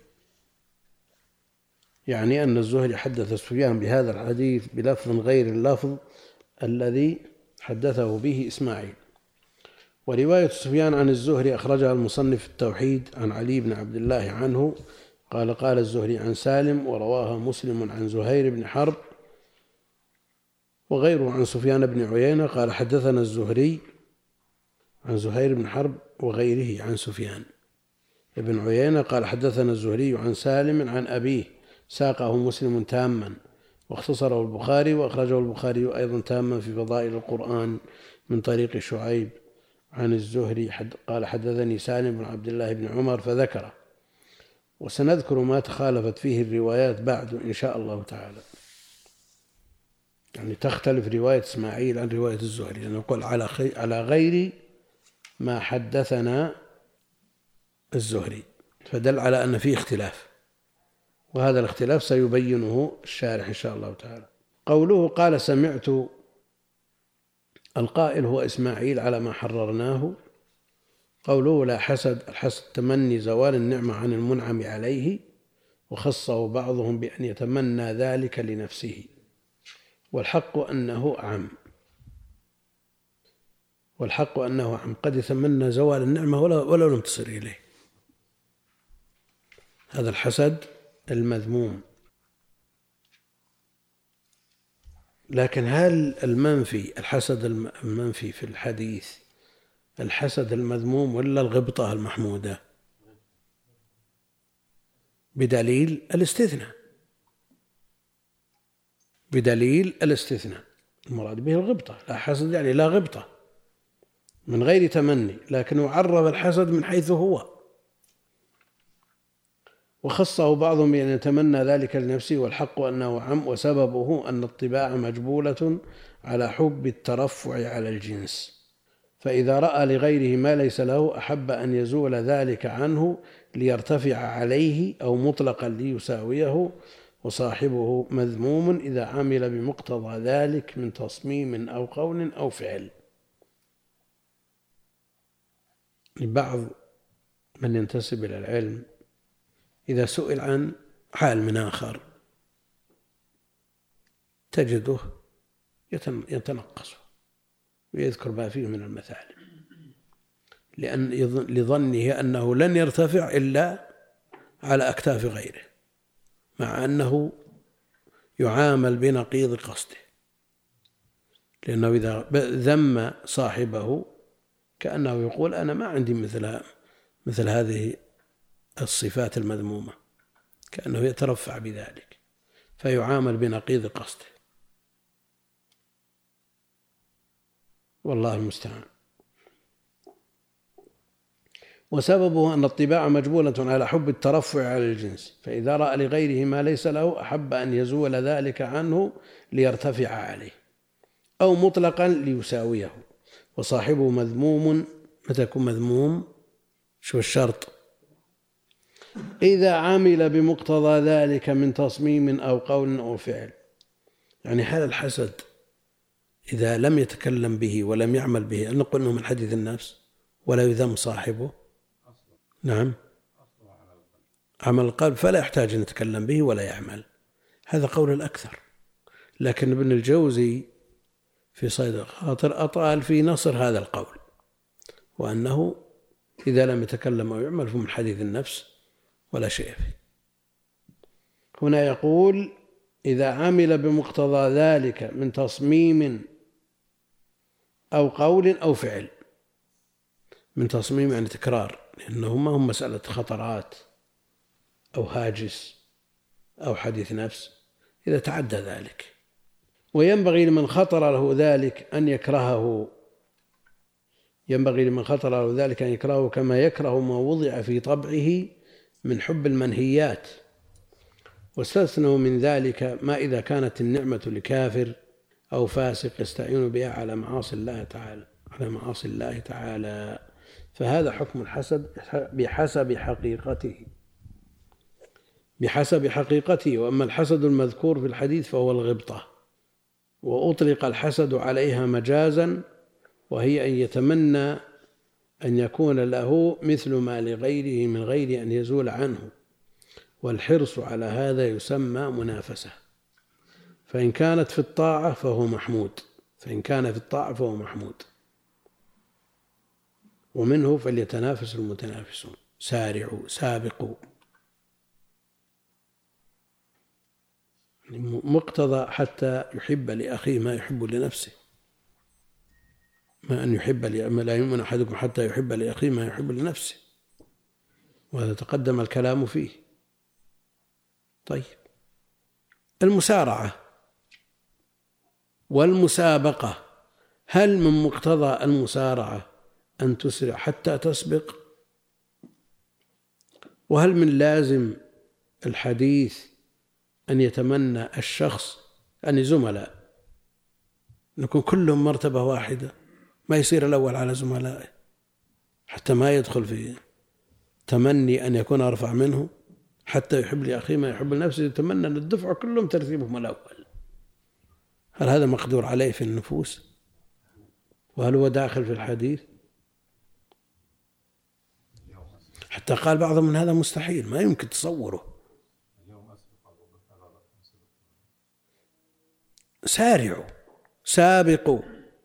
يعني أن الزهري حدث سفيان بهذا الحديث بلفظ غير اللفظ الذي حدثه به إسماعيل. ورواية سفيان عن الزهري أخرجها المصنف التوحيد عن علي بن عبد الله عنه قال قال الزهري عن سالم، ورواها مسلم عن زهير بن حرب وغيره عن سفيان بن عيينة قال حدثنا الزهري عن زهير بن حرب وغيره عن سفيان بن عيينة قال حدثنا الزهري عن سالم عن أبيه، ساقه مسلم تاما واختصره البخاري، وأخرجه البخاري أيضا تاما في فضائل القرآن من طريق شعيب عن الزهري حد قال حدثني سالم بن عبد الله بن عمر فذكره. وسنذكر ما تخالفت فيه الروايات بعد إن شاء الله تعالى، يعني تختلف رواية إسماعيل عن رواية الزهري، لأنه يقول على على غير ما حدثنا الزهري، فدل على أن فيه اختلاف، وهذا الاختلاف سيبينه الشارح إن شاء الله تعالى. قوله قال سمعت، القائل هو إسماعيل على ما حررناه. قوله لا حسد، الحسد تمني زوال النعمة عن المنعم عليه، وخصه بعضهم بأن يتمنى ذلك لنفسه، والحق أنه عم والحق أنه عم قد يتمنى زوال النعمة ولو لم تصل إليه. هذا الحسد المذموم. لكن هل المنفي الحسد المنفي في الحديث الحسد المذموم ولا الغبطة المحمودة؟ بدليل الاستثناء، بدليل الاستثناء. المراد به الغبطة، لا حسد يعني لا غبطة من غير تمني، لكنه عرف الحسد من حيث هو، وخصه بعضهم بأن يتمنى ذلك لنفسه، والحق أنه عم، وسببه أن الطباع مجبولة على حب الترفع على الجنس، فإذا رأى لغيره ما ليس له أحب أن يزول ذلك عنه ليرتفع عليه، أو مطلقا ليساويه، وصاحبه مذموم إذا عمل بمقتضى ذلك من تصميم أو قول أو فعل. لبعض من ينتسب إلى العلم إذا سئل عن حال من آخر تجده يتنقص ويذكر ما فيه من المثالب، لأن لظنه أنه لن يرتفع إلا على أكتاف غيره، مع أنه يعامل بنقيض قصده، لأنه إذا ذم صاحبه كأنه يقول أنا ما عندي مثل مثل هذه الصفات المذمومة، كأنه يترفع بذلك فيعامل بنقيض قصده، والله المستعان. وسببه أن الطباع مجبولة على حب الترفع على الجنس، فإذا رأى لغيره ما ليس له أحب أن يزول ذلك عنه ليرتفع عليه، أو مطلقا ليساويه، وصاحبه مذموم. متى يكون مذموم؟ شو الشرط؟ إذا عمل بمقتضى ذلك من تصميم أو قول أو فعل. يعني حال الحسد إذا لم يتكلم به ولم يعمل به، أن نقول أنه من حديث النفس ولا يذم صاحبه. نعم، عمل القلب فلا يحتاج أن يتكلم به ولا يعمل، هذا قول الأكثر. لكن ابن الجوزي في صيد الخاطر أطال في نصر هذا القول، وأنه إذا لم يتكلم أو يعمل فمن حديث النفس ولا شيء فيه. هنا يقول إذا عمل بمقتضى ذلك من تصميم أو قول أو فعل. من تصميم يعني تكرار، لأنه ما هم مسألة خطرات أو هاجس أو حديث نفس، إذا تعدى ذلك. وينبغي لمن خطر له ذلك أن يكرهه، ينبغي لمن خطر له ذلك أن يكرهه كما يكره ما وضع في طبعه من حب المنهيات. واستثنوا من ذلك ما إذا كانت النعمة لكافر أو فاسق يستعين بها على معاصي الله تعالى على معاصي الله تعالى فهذا حكم الحسد بحسب حقيقته بحسب حقيقته. وأما الحسد المذكور في الحديث فهو الغبطة، وأطلق الحسد عليها مجازا، وهي أن يتمنى أن يكون له مثل ما لغيره من غير أن يزول عنه، والحرص على هذا يسمى منافسة. فإن كانت في الطاعة فهو محمود فإن كان في الطاعة فهو محمود ومنه فليتنافس المتنافسون. سارعوا سابقوا، مقتضى حتى يحب لأخيه ما يحب لنفسه، ما أن يحب لا يؤمن أحدكم حتى يحب لأخيه ما يحب لنفسه، وهذا تقدم الكلام فيه. طيب، المسارعة والمسابقة، هل من مقتضى المسارعة أن تسرع حتى تسبق؟ وهل من لازم الحديث أن يتمنى الشخص أن زملاء نكون كلهم مرتبة واحدة، ما يصير الأول على زملائه حتى ما يدخل في تمني أن يكون أرفع منه، حتى يحب لأخيه ما يحب لنفسه، يتمنى أن الدفع كلهم ترتيبهم الأول. هل هذا مقدور عليه في النفوس؟ وهل هو داخل في الحديث؟ حتى قال بعضهم من هذا مستحيل، ما يمكن تصوره. سارعوا سابقوا،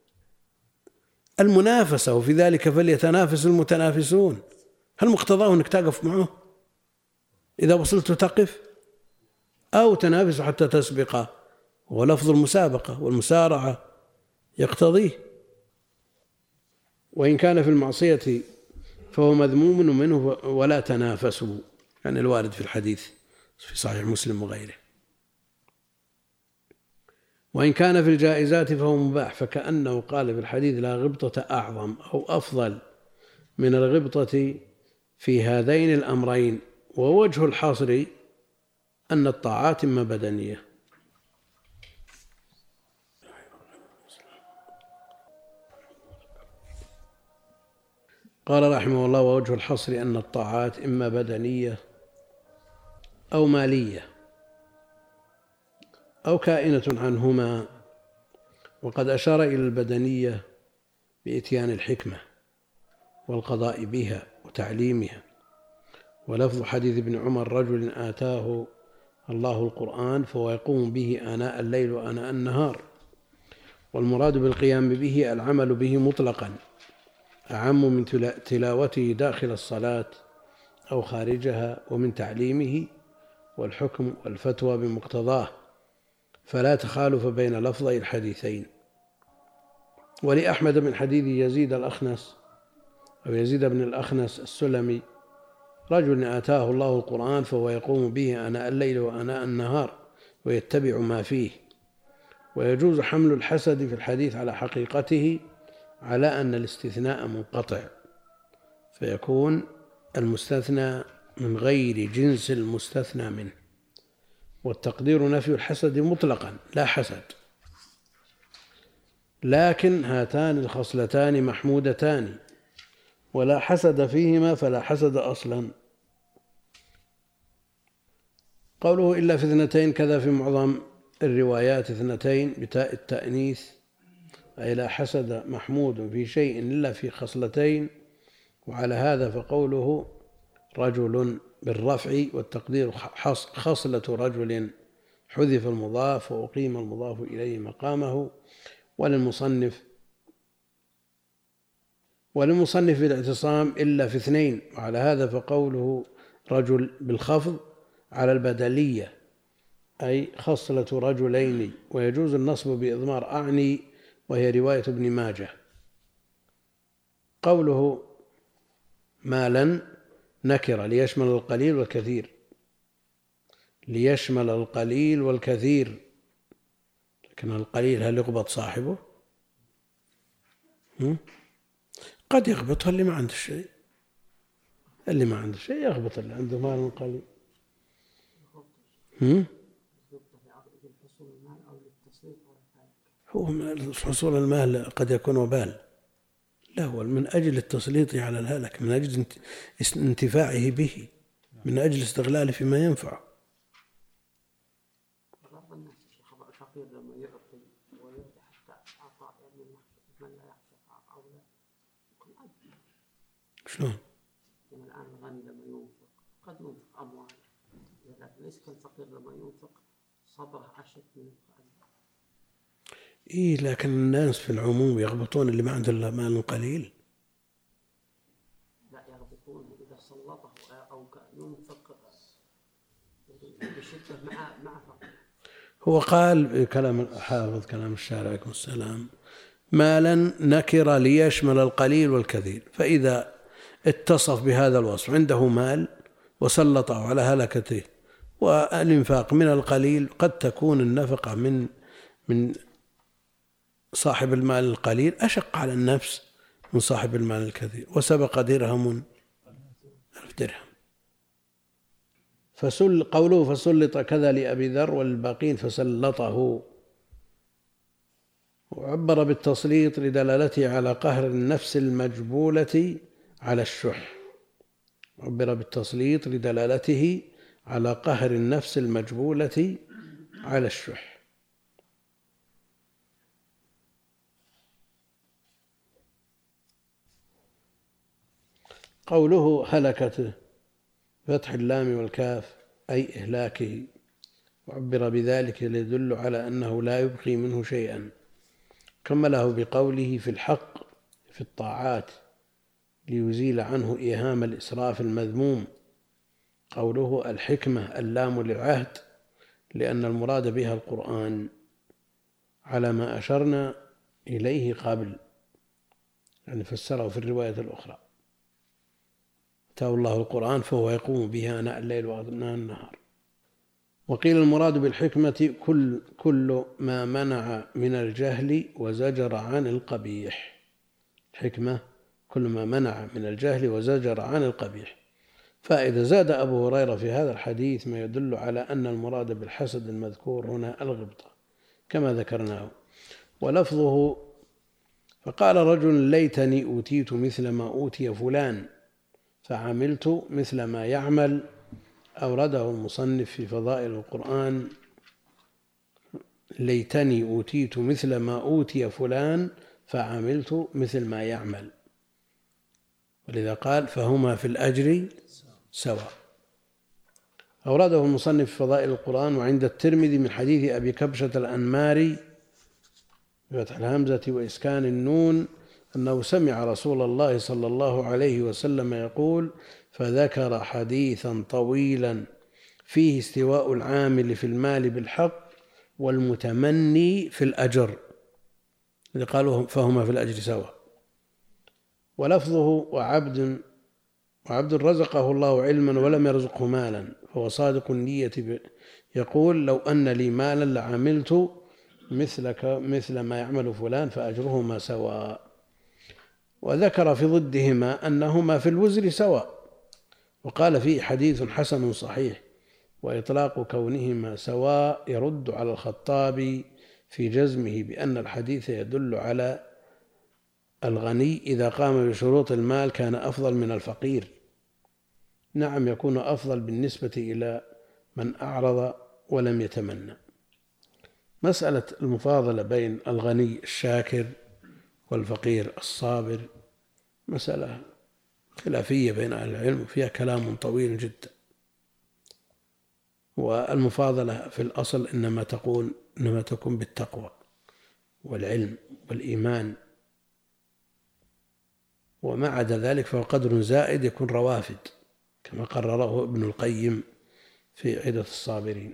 المنافسة، وفي ذلك فليتنافس المتنافسون. هل مقتضاه أنك تقف معه إذا وصلت تقف، أو تنافس حتى تسبقه؟ ولفظ المسابقة والمسارعة يقتضيه. وإن كان في المعصية فهو مذموم منه ولا تنافسوا، يعني الوارد في الحديث في صحيح مسلم وغيره. وإن كان في الجائزات فهو مباح، فكأنه قال في الحديث لا غبطة أعظم أو أفضل من الغبطة في هذين الأمرين. ووجه الحصر أن الطاعات إما بدنية. قال رحمه الله: ووجه الحصر أن الطاعات إما بدنية أو مالية أو كائنة عنهما. وقد أشار إلى البدنية بإتيان الحكمة والقضاء بها وتعليمها. ولفظ حديث ابن عمر: رجل آتاه الله القرآن فهو يقوم به آناء الليل وآناء النهار. والمراد بالقيام به العمل به مطلقا، أعم من تلاوته داخل الصلاة أو خارجها، ومن تعليمه والحكم والفتوى بمقتضاه، فلا تخالف بين لفظي الحديثين. ولأحمد من حديث يزيد الأخنس أو يزيد بن الأخنس السلمي: رجل آتاه الله القرآن فهو يقوم به آناء الليل وآناء النهار ويتبع ما فيه. ويجوز حمل الحسد في الحديث على حقيقته على أن الاستثناء منقطع، فيكون المستثنى من غير جنس المستثنى منه. والتقدير نفي الحسد مطلقا، لا حسد. لكن هاتان الخصلتان محمودتان ولا حسد فيهما، فلا حسد أصلا. قوله إلا في اثنتين كذا في معظم الروايات اثنتين بتاء التأنيث، أي لا حسد محمود في شيء إلا في خصلتين. وعلى هذا فقوله رجل بالرفع والتقدير خصلة رجل حذف المضاف وأقيم المضاف إليه مقامه. وللمصنف وللمصنف الاعتصام إلا في اثنين، وعلى هذا فقوله رجل بالخفض على البدلية، أي خصلة رجلين. ويجوز النصب بإضمار أعني، وهي رواية ابن ماجه. قوله مالا نكرة ليشمل القليل والكثير، ليشمل القليل والكثير. لكن القليل هل يقبض صاحبه؟ قد يغبطها اللي ما عنده شيء، اللي ما عنده شيء يغبط اللي عنده مال قليل. هو حصول المال قد يكون وبال، لا هو من أجل التسليط على الهلك، من أجل انتفاعه به، من أجل استغلاله فيما ينفع. شلون؟ الآن الغني لما ينفق قد ينفق أموال، لكن ليس كالفقير لما ينفق صبره أشد من الفقير. إيه، لكن الناس في العموم يغبطون اللي ما عنده إلا مال قليل. لا، يغبطون إذا سلطه أو ينفق بشدة مع مع فقير. هو قال كلام حافظ كلام الشارع عليكم السلام: مالا نكر ليشمل القليل والكثير. فإذا اتصف بهذا الوصف، عنده مال وسلطه على هلكته والإنفاق من القليل، قد تكون النفقة من من صاحب المال القليل أشق على النفس من صاحب المال الكثير. وسبق درهم ألف درهم. فسل قوله فسلط كذا لأبي ذر والباقين فسلطه. وعبر بالتسليط لدلالته على قهر النفس المجبولة على الشح. عبر بالتسليط لدلالته على قهر النفس المجبولة على الشح. قوله هلكته فتح اللام والكاف أي إهلاكه. وعبر بذلك ليدل على أنه لا يبقي منه شيئا. كمله بقوله في الحق في الطاعات ليزيل عنه إيهام الإسراف المذموم. قوله الحكمة اللام للعهد، لأن المراد بها القرآن على ما أشرنا إليه قبل، يعني فسره في الرواية الأخرى. أتاه الله القرآن فهو يقوم به آناء الليل وأثناء النهار. وقيل المراد بالحكمة كل, كل ما منع من الجهل وزجر عن القبيح. الحكمة كل ما منع من الجهل وزجر عن القبيح. فإذا زاد أبو هريرة في هذا الحديث ما يدل على أن المراد بالحسد المذكور هنا الغبطة كما ذكرناه. ولفظه فقال رجل ليتني أوتيت مثل ما أوتي فلان فعملت مثل ما يعمل، أورده المصنف في فضائل القرآن ليتني أوتيت مثل ما أوتي فلان فعملت مثل ما يعمل، ولذا قال فهما في الأجر سواء. أورده المصنف في فضائل القرآن. وعند الترمذي من حديث أبي كبشة الأنماري بفتح الهمزة وإسكان النون أنه سمع رسول الله صلى الله عليه وسلم يقول فذكر حديثا طويلا فيه استواء العامل في المال بالحق والمتمني في الأجر، اللي قالوا فهما في الأجر سواء. ولفظه وعبد وعبد رزقه الله علما ولم يرزقه مالا فهو صادق النية يقول لو أن لي مالا لعملت مثلك مثل ما يعمل فلان فأجرهما سواء. وذكر في ضدهما أنهما في الوزر سواء، وقال فيه حديث حسن صحيح. وإطلاق كونهما سواء يرد على الخطابي في جزمه بأن الحديث يدل على الغني إذا قام بشروط المال كان أفضل من الفقير. نعم يكون أفضل بالنسبة إلى من أعرض ولم يتمنى. مسألة المفاضلة بين الغني الشاكر والفقير الصابر مسألة خلافية بين أهل العلم فيها كلام طويل جدا. والمفاضلة في الأصل إنما تكون إنما تكون بالتقوى والعلم والإيمان، وما عدا ذلك فهو قدر زائد يكون روافد كما قرره ابن القيم في عدة الصابرين.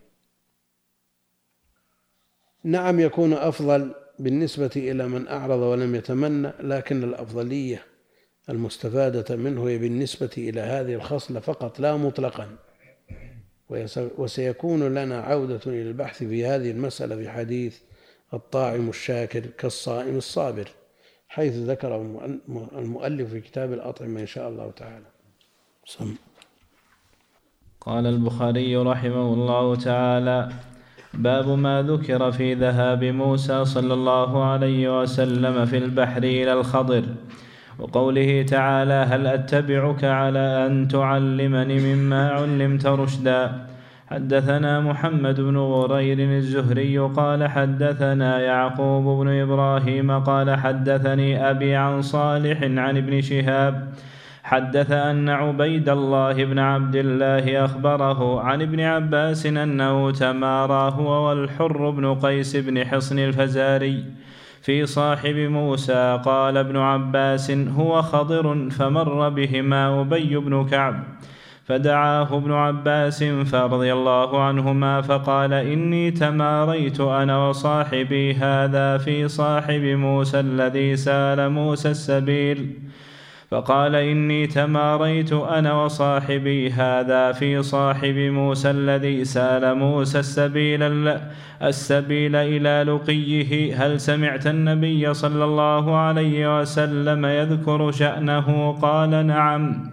نعم يكون أفضل بالنسبة إلى من أعرض ولم يتمنى، لكن الأفضلية المستفادة منه هي بالنسبة إلى هذه الخصلة فقط لا مطلقا. وسيكون لنا عودة إلى البحث في هذه المسألة في حديث الطاعم الشاكر كالصائم الصابر، حيث ذكر المؤلف في كتاب الأطعمة إن شاء الله تعالى. سم. قال البخاري رحمه الله تعالى: باب ما ذكر في ذهاب موسى صلى الله عليه وسلم في البحر إلى الخضر، وقوله تعالى: هل أتبعك على أن تعلمني مما علمت رشدا. حدثنا محمد بن غرير الزهري قال حدثنا يعقوب بن إبراهيم قال حدثني أبي عن صالح عن ابن شهاب حدث أن عبيد الله بن عبد الله أخبره عن ابن عباس أنه تمارى هو والحر بن قيس بن حصن الفزاري في صاحب موسى. قال ابن عباس: هو خضر، فمر بهما أبي بن كعب فدعاه ابن عباس فرضي الله عنهما فقال: إني تماريت أنا وصاحبي هذا في صاحب موسى الذي سال موسى السبيل فقال: إني تماريت أنا وصاحبي هذا في صاحب موسى الذي سال موسى السبيل, السبيل إلى لقيه. هل سمعت النبي صلى الله عليه وسلم يذكر شأنه؟ قال: نعم،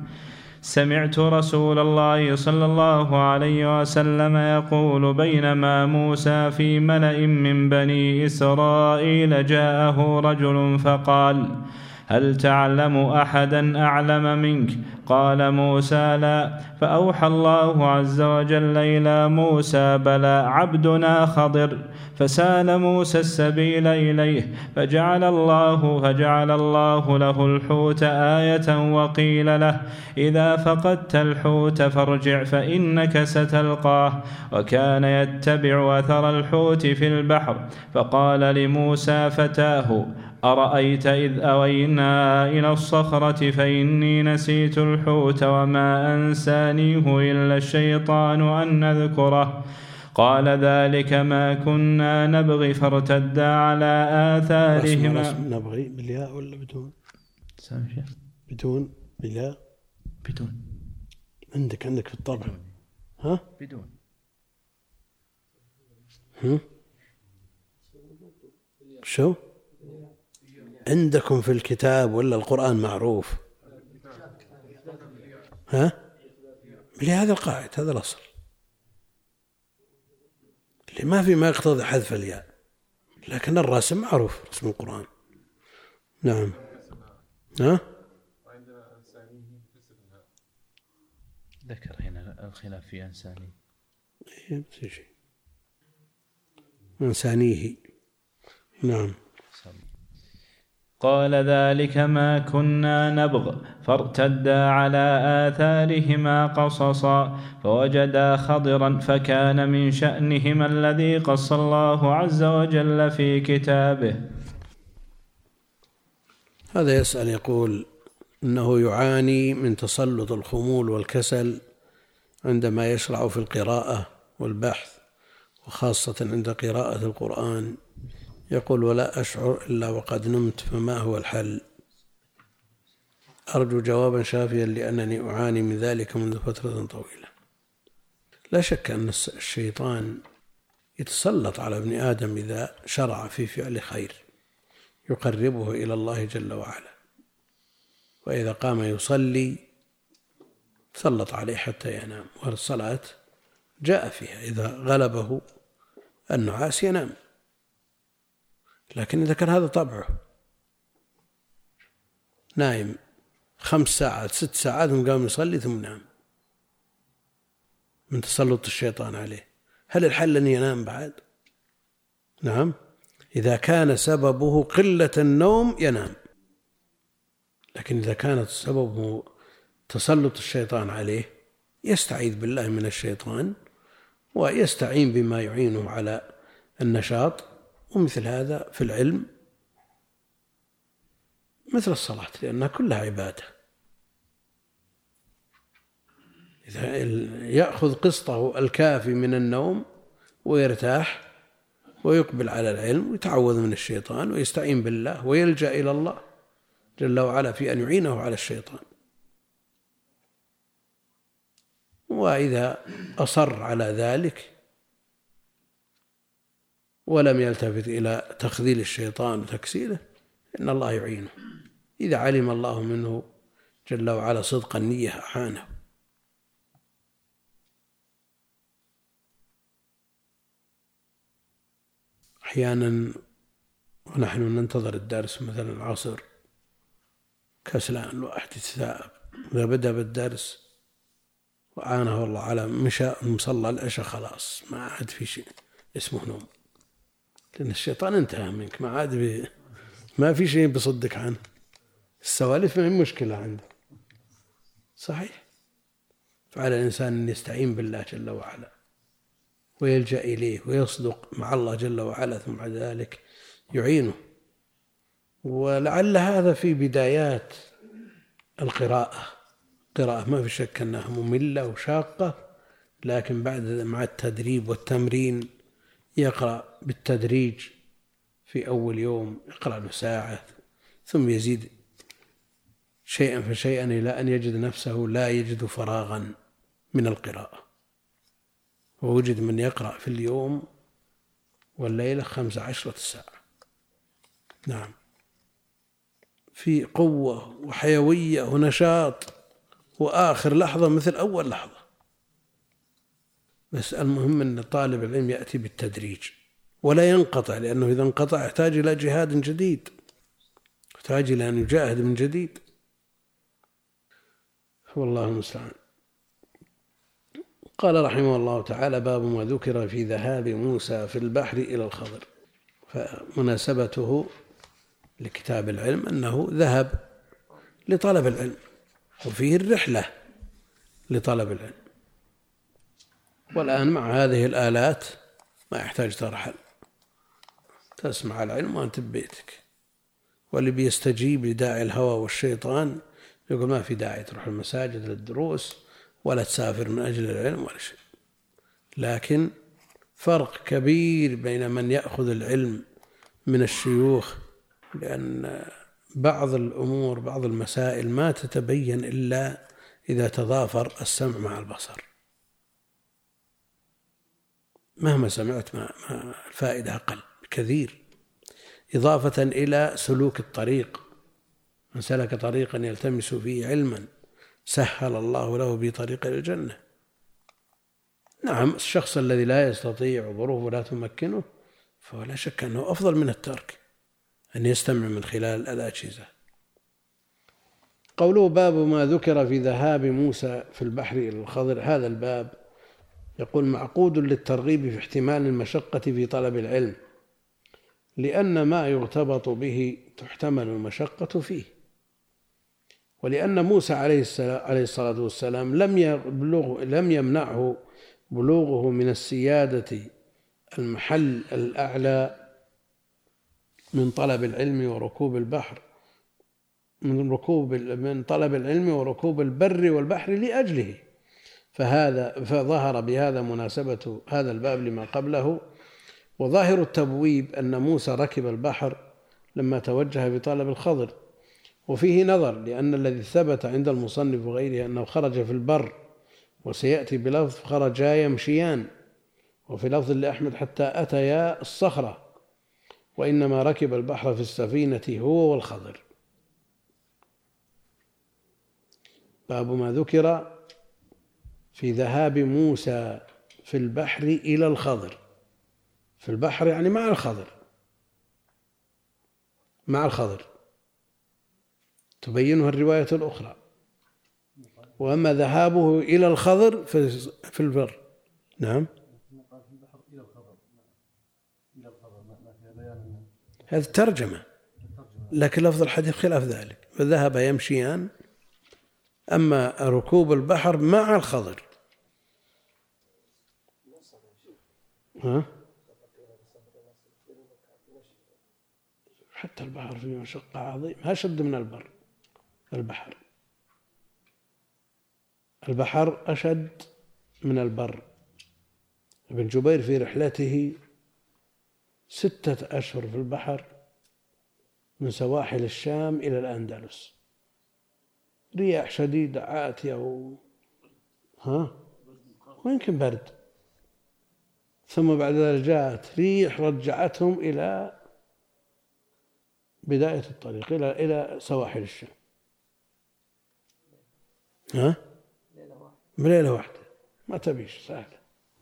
سمعت رسول الله صلى الله عليه وسلم يقول: بينما موسى في ملأ من بني إسرائيل جاءه رجل فقال: هل تعلم أحدا أعلم منك؟ قال موسى: لا. فأوحى الله عز وجل إلى موسى: بلى، عبدنا خضر. فسال موسى السبيل إليه فجعل الله, فجعل الله له الحوت آية، وقيل له: إذا فقدت الحوت فارجع فإنك ستلقاه. وكان يتبع أثر الحوت في البحر. فقال لموسى فتاه: أرأيت إذ أوينا إلى الصخرة فإني نسيت الحوت وما أنسانيه إلا الشيطان أن نذكره. قال: ذلك ما كنا نبغي فارتدا على آثارهما. نبغي بالياء ولا بدون؟ بدون بلا بدون عندك عندك في الطبع ها بدون هم؟ شو عندكم في الكتاب ولا القرآن معروف؟ ها بهذا القاعدة هذا الأصل اللي ما في ما يقتضي حذف الياء، لكن الرسم معروف رسم القرآن. نعم. ها ذكر هنا الخلاف في أنساني أنسانيه. نعم. قال ذلك ما كنا نبغ فارتدا على آثارهما قصصا فوجدا خضرا فكان من شأنهما الذي قص الله عز وجل في كتابه. هذا يسأل يقول إنه يعاني من تسلط الخمول والكسل عندما يشرع في القراءة والبحث، وخاصة عند قراءة القرآن. يقول ولا أشعر إلا وقد نمت، فما هو الحل؟ أرجو جوابا شافيا لأنني أعاني من ذلك منذ فترة طويلة. لا شك أن الشيطان يتسلط على ابن آدم إذا شرع في فعل خير يقربه إلى الله جل وعلا، وإذا قام يصلي تسلط عليه حتى ينام، والصلاة جاء فيها إذا غلبه النعاس ينام. لكن إذا كان هذا طبعه نايم خمس ساعات ست ساعات وقام يصلي ثم نام من تسلط الشيطان عليه، هل الحل أن ينام بعد؟ نعم، إذا كان سببه قلة النوم ينام، لكن إذا كانت سببه تسلط الشيطان عليه يستعيذ بالله من الشيطان ويستعين بما يعينه على النشاط. ومثل هذا في العلم مثل الصلاة لأنها كلها عبادة. إذا يأخذ قسطه الكافي من النوم ويرتاح ويقبل على العلم ويتعوذ من الشيطان ويستعين بالله ويلجأ إلى الله جل وعلا في أن يعينه على الشيطان. وإذا أصر على ذلك ولم يلتفت إلى تخذيل الشيطان وتكسيره إن الله يعينه، إذا علم الله منه جل وعلا صدق النية أعانه. أحيانا ونحن ننتظر الدرس مثلا العصر كسلان الواحد يتثاءب، إذا بدأ بالدرس وعانه الله على مشى مصلى العشاء خلاص ما عاد في شيء اسمه نوم، لأن الشيطان انتهى منك، ما عاد بي ما في شيء بصدك عنه، السوالف ما هي مشكلة عنده. صحيح. فعلى الإنسان أن يستعين بالله جل وعلا ويلجأ إليه ويصدق مع الله جل وعلا، ثم بعد ذلك يعينه. ولعل هذا في بدايات القراءة، قراءة ما في شك أنها مملة وشاقة، لكن بعد مع التدريب والتمرين يقرأ بالتدريج. في أول يوم يقرأ له ساعة ثم يزيد شيئا فشيئا إلى أن يجد نفسه لا يجد فراغا من القراءة. ووجد من يقرأ في اليوم والليلة خمس عشرة ساعة. نعم، في قوة وحيوية ونشاط، وآخر لحظة مثل أول لحظة. بس المهم أن طالب العلم يأتي بالتدريج ولا ينقطع، لأنه إذا انقطع يحتاج إلى جهاد جديد، يحتاج إلى أن يجاهد من جديد. والله المستعان. قال رحمه الله تعالى: باب ما ذكر في ذهاب موسى في البحر إلى الخضر. فمناسبته لكتاب العلم أنه ذهب لطلب العلم، وفيه الرحلة لطلب العلم. والآن مع هذه الآلات ما يحتاج ترحل، تسمع العلم وأنت ببيتك. واللي بيستجيب لداعي الهوى والشيطان يقول ما في داعي تروح المساجد للدروس ولا تسافر من أجل العلم ولا شيء. لكن فرق كبير بين من يأخذ العلم من الشيوخ، لأن بعض الأمور بعض المسائل ما تتبين إلا إذا تضافر السمع مع البصر، مهما سمعت ما الفائدة أقل كثير، إضافة إلى سلوك الطريق، من سلك طريقا يلتمس فيه علما سهل الله له بطريق الجنة. نعم الشخص الذي لا يستطيع وظروفه لا تمكنه فهو لا شك أنه أفضل من الترك أن يستمع من خلال الأجهزة. قوله باب ما ذكر في ذهاب موسى في البحر إلى الخضر، هذا الباب يقول معقود للترغيب في احتمال المشقة في طلب العلم، لأن ما يرتبط به تحتمل المشقة فيه، ولأن موسى عليه الصلاة والسلام لم يبلغ لم يمنعه بلوغه من السيادة المحل الأعلى من طلب العلم وركوب البحر من ركوب من طلب العلم وركوب البر والبحر لأجله، فهذا فظهر بهذا مناسبة هذا الباب لما قبله. وظاهر التبويب أن موسى ركب البحر لما توجه بطلب الخضر، وفيه نظر، لأن الذي ثبت عند المصنف وغيره أنه خرج في البر، وسيأتي بلفظ خرجا يمشيان، وفي لفظ لأحمد حتى أتيا الصخرة، وإنما ركب البحر في السفينة هو والخضر. باب ما ذكر في ذهاب موسى في البحر إلى الخضر، في البحر يعني مع الخضر مع الخضر تبينها الرواية الأخرى، وأما ذهابه إلى الخضر في البر. نعم هذا ترجمة، لكن لفظ الحديث خلاف ذلك، فذهب يمشيان، أما ركوب البحر مع الخضر. ها؟ حتى البحر فيه مشقة عظيمة، أشد من البر. البحر البحر أشد من البر. ابن جبير في رحلته ستة أشهر في البحر من سواحل الشام إلى الأندلس، رياح شديدة عاتية و... ها ويمكن برد، ثم بعد ذلك جاءت ريح رجعتهم إلى بداية الطريق إلى إلى سواحل الشام. ها بليلة واحدة ما تبيش سهلة.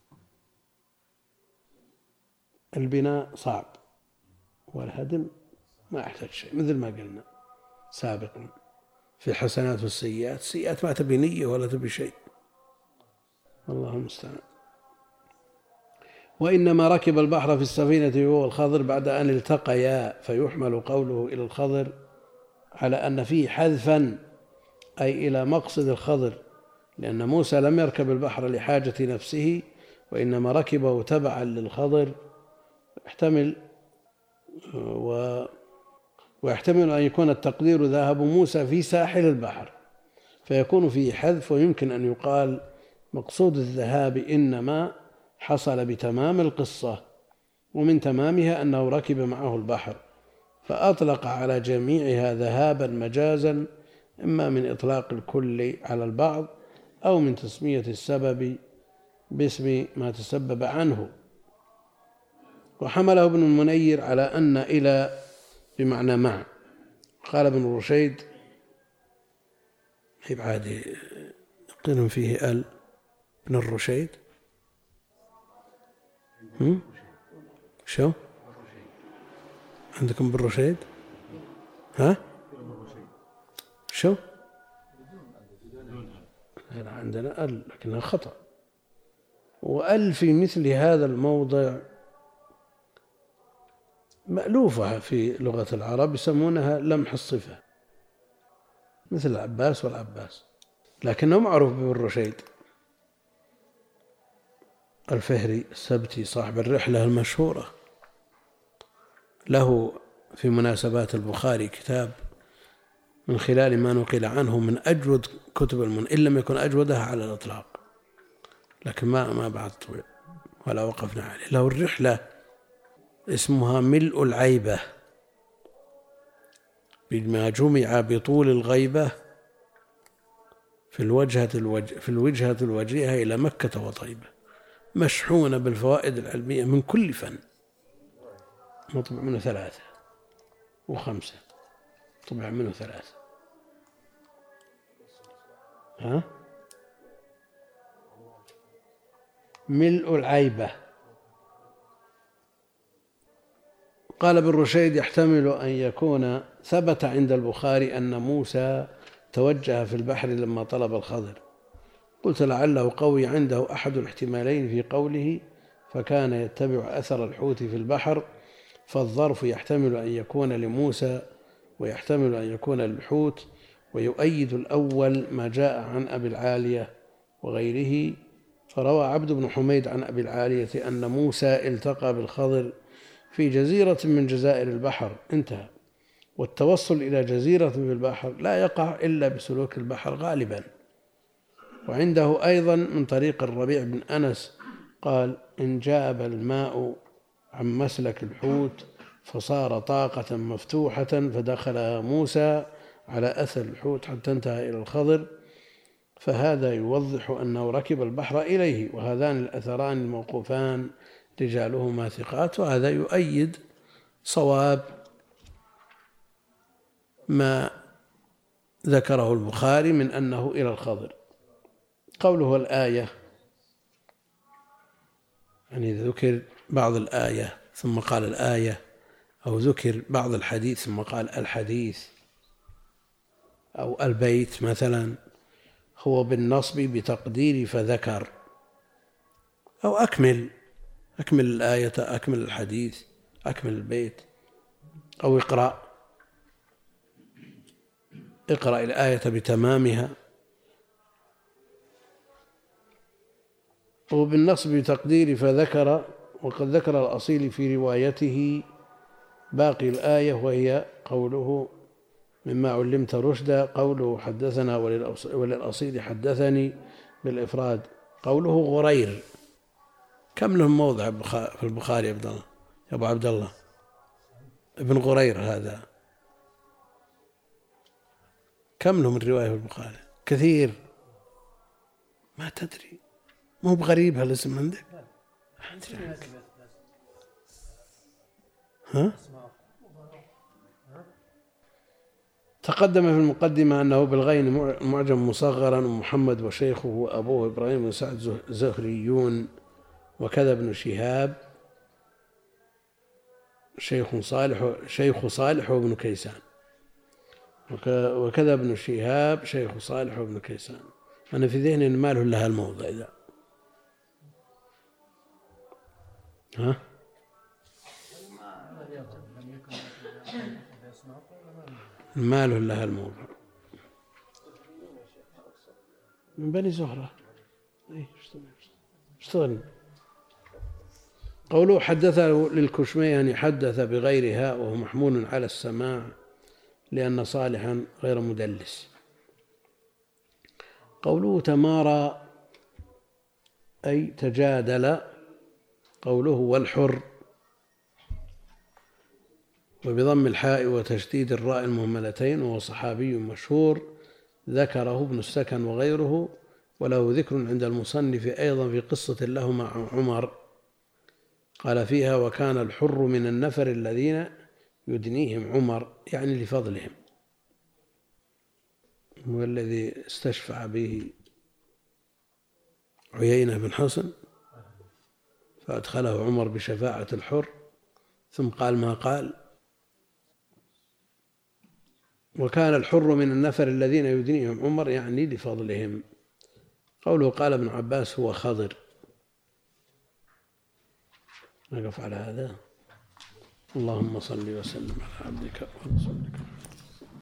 البناء صعب والهدم ما يحتاج شيء، مثل ما قلنا سابقا في الحسنات والسيئات. السيئات ما تبي نية ولا تبي شيء، الله المستعان. وإنما ركب البحر في السفينة هو والخضر بعد أن التقيا، فيحمل قوله إلى الخضر على أن فيه حذفا، أي إلى مقصد الخضر، لأن موسى لم يركب البحر لحاجة نفسه، وإنما ركبه تبعا للخضر. يحتمل و ويحتمل أن يكون التقدير ذهب موسى في ساحل البحر، فيكون فيه حذف، ويمكن أن يقال مقصود الذهاب إنما حصل بتمام القصة، ومن تمامها أنه ركب معه البحر، فأطلق على جميعها ذهابا مجازا، إما من إطلاق الكل على البعض أو من تسمية السبب باسم ما تسبب عنه. وحمله ابن المنير على أن إلى بمعنى مع. قال ابن رشيد عادي قلم فيه ال ابن الرشيد هم؟ شو عندكم ابن رشيد؟ ها شو عندنا ال لكنها خطأ. وال في مثل هذا الموضع مألوفة في لغة العرب، يسمونها لمح الصفة، مثل العباس والعباس، لكنه معروف بابن رشيد. الفهري السبتي صاحب الرحلة المشهورة له في مناسبات البخاري كتاب من خلال ما نقل عنه من أجود كتب المن، إن لم يكن أجودها على الإطلاق، لكن ما ما بعد طويل ولا وقفنا عليه. له الرحلة اسمها ملء العيبة، بما جمع بطول الغيبة في الوجهة الوجه في الوجهة الوجيهة إلى مكة وطيبة، مشحونة بالفوائد العلمية من كل فن. مطبع منه ثلاثة وخمسة، طبع منه ثلاثة. ها؟ ملء العيبة. قال ابن رشيد: يحتمل أن يكون ثبت عند البخاري أن موسى توجه في البحر لما طلب الخضر. قلت: لعله قوي عنده أحد الاحتمالين في قوله فكان يتبع أثر الحوت في البحر، فالظرف يحتمل أن يكون لموسى ويحتمل أن يكون للحوت، ويؤيد الأول ما جاء عن أبي العالية وغيره. فروى عبد بن حميد عن أبي العالية أن موسى التقى بالخضر في جزيرة من جزائر البحر، انتهى. والتوصل إلى جزيرة في البحر لا يقع إلا بسلوك البحر غالبا. وعنده أيضا من طريق الربيع بن أنس قال: إن جاب الماء عن مسلك الحوت فصار طاقة مفتوحة فدخل موسى على أثر الحوت حتى انتهى إلى الخضر، فهذا يوضح أنه ركب البحر إليه. وهذان الأثران الموقوفان رجالهما ثقات، وهذا يؤيد صواب ما ذكره البخاري من أنه إلى الخضر. قوله الآية، يعني إذا ذكر بعض الآية ثم قال الآية، أو ذكر بعض الحديث ثم قال الحديث أو البيت مثلا، هو بالنصب بتقدير فذكر، أو أكمل أكمل الآية، أكمل الحديث، أكمل البيت، أو اقرأ اقرأ الآية بتمامها. وبالنصب بتقدير فذكر، وقد ذكر الأصيل في روايته باقي الآية، وهي قوله مما علمت رشدا، قوله حدثنا وللأصيل حدثني بالإفراد، قوله غرير. كم لهم موضع في البخاري يا عبد الله يا أبو عبد الله؟ ابن غرير هذا كم لهم الرواية في البخاري؟ كثير، ما تدري، مو بغريب هالاسم عندك؟ ها؟ تقدم في المقدمة أنه بالغين معجم مصغرا، ومحمد وشيخه وأبوه إبراهيم بن سعد زهريون، وكذا ابن شهاب شيخ صالح شيخ صالح وابن كيسان، وكذا ابن شهاب شيخ صالح وابن كيسان. أنا في ذهني أن ما له إلا هالموضع ذا. ها؟ ما له إلا هالموضع من بني زهرة. اشتغل. قوله حدث للكشميهني حدث بغيرها، وهو محمول على السماع لأن صالحا غير مدلس. قوله تمارى أي تجادل. قوله والحر وبضم الحاء وتشديد الراء المهملتين، وهو صحابي مشهور ذكره ابن السكن وغيره، وله ذكر عند المصنف أيضا في قصة له مع عمر قال فيها وكان الحر من النفر الذين يدنيهم عمر، يعني لفضلهم، هو الذي استشفع به عيينة بن حصن فأدخله عمر بشفاعة الحر، ثم قال ما قال وكان الحر من النفر الذين يدنيهم عمر، يعني لفضلهم. قوله قال ابن عباس هو خضر. نقف على هذا. اللهم صل وسلم على عبدك ورسولك.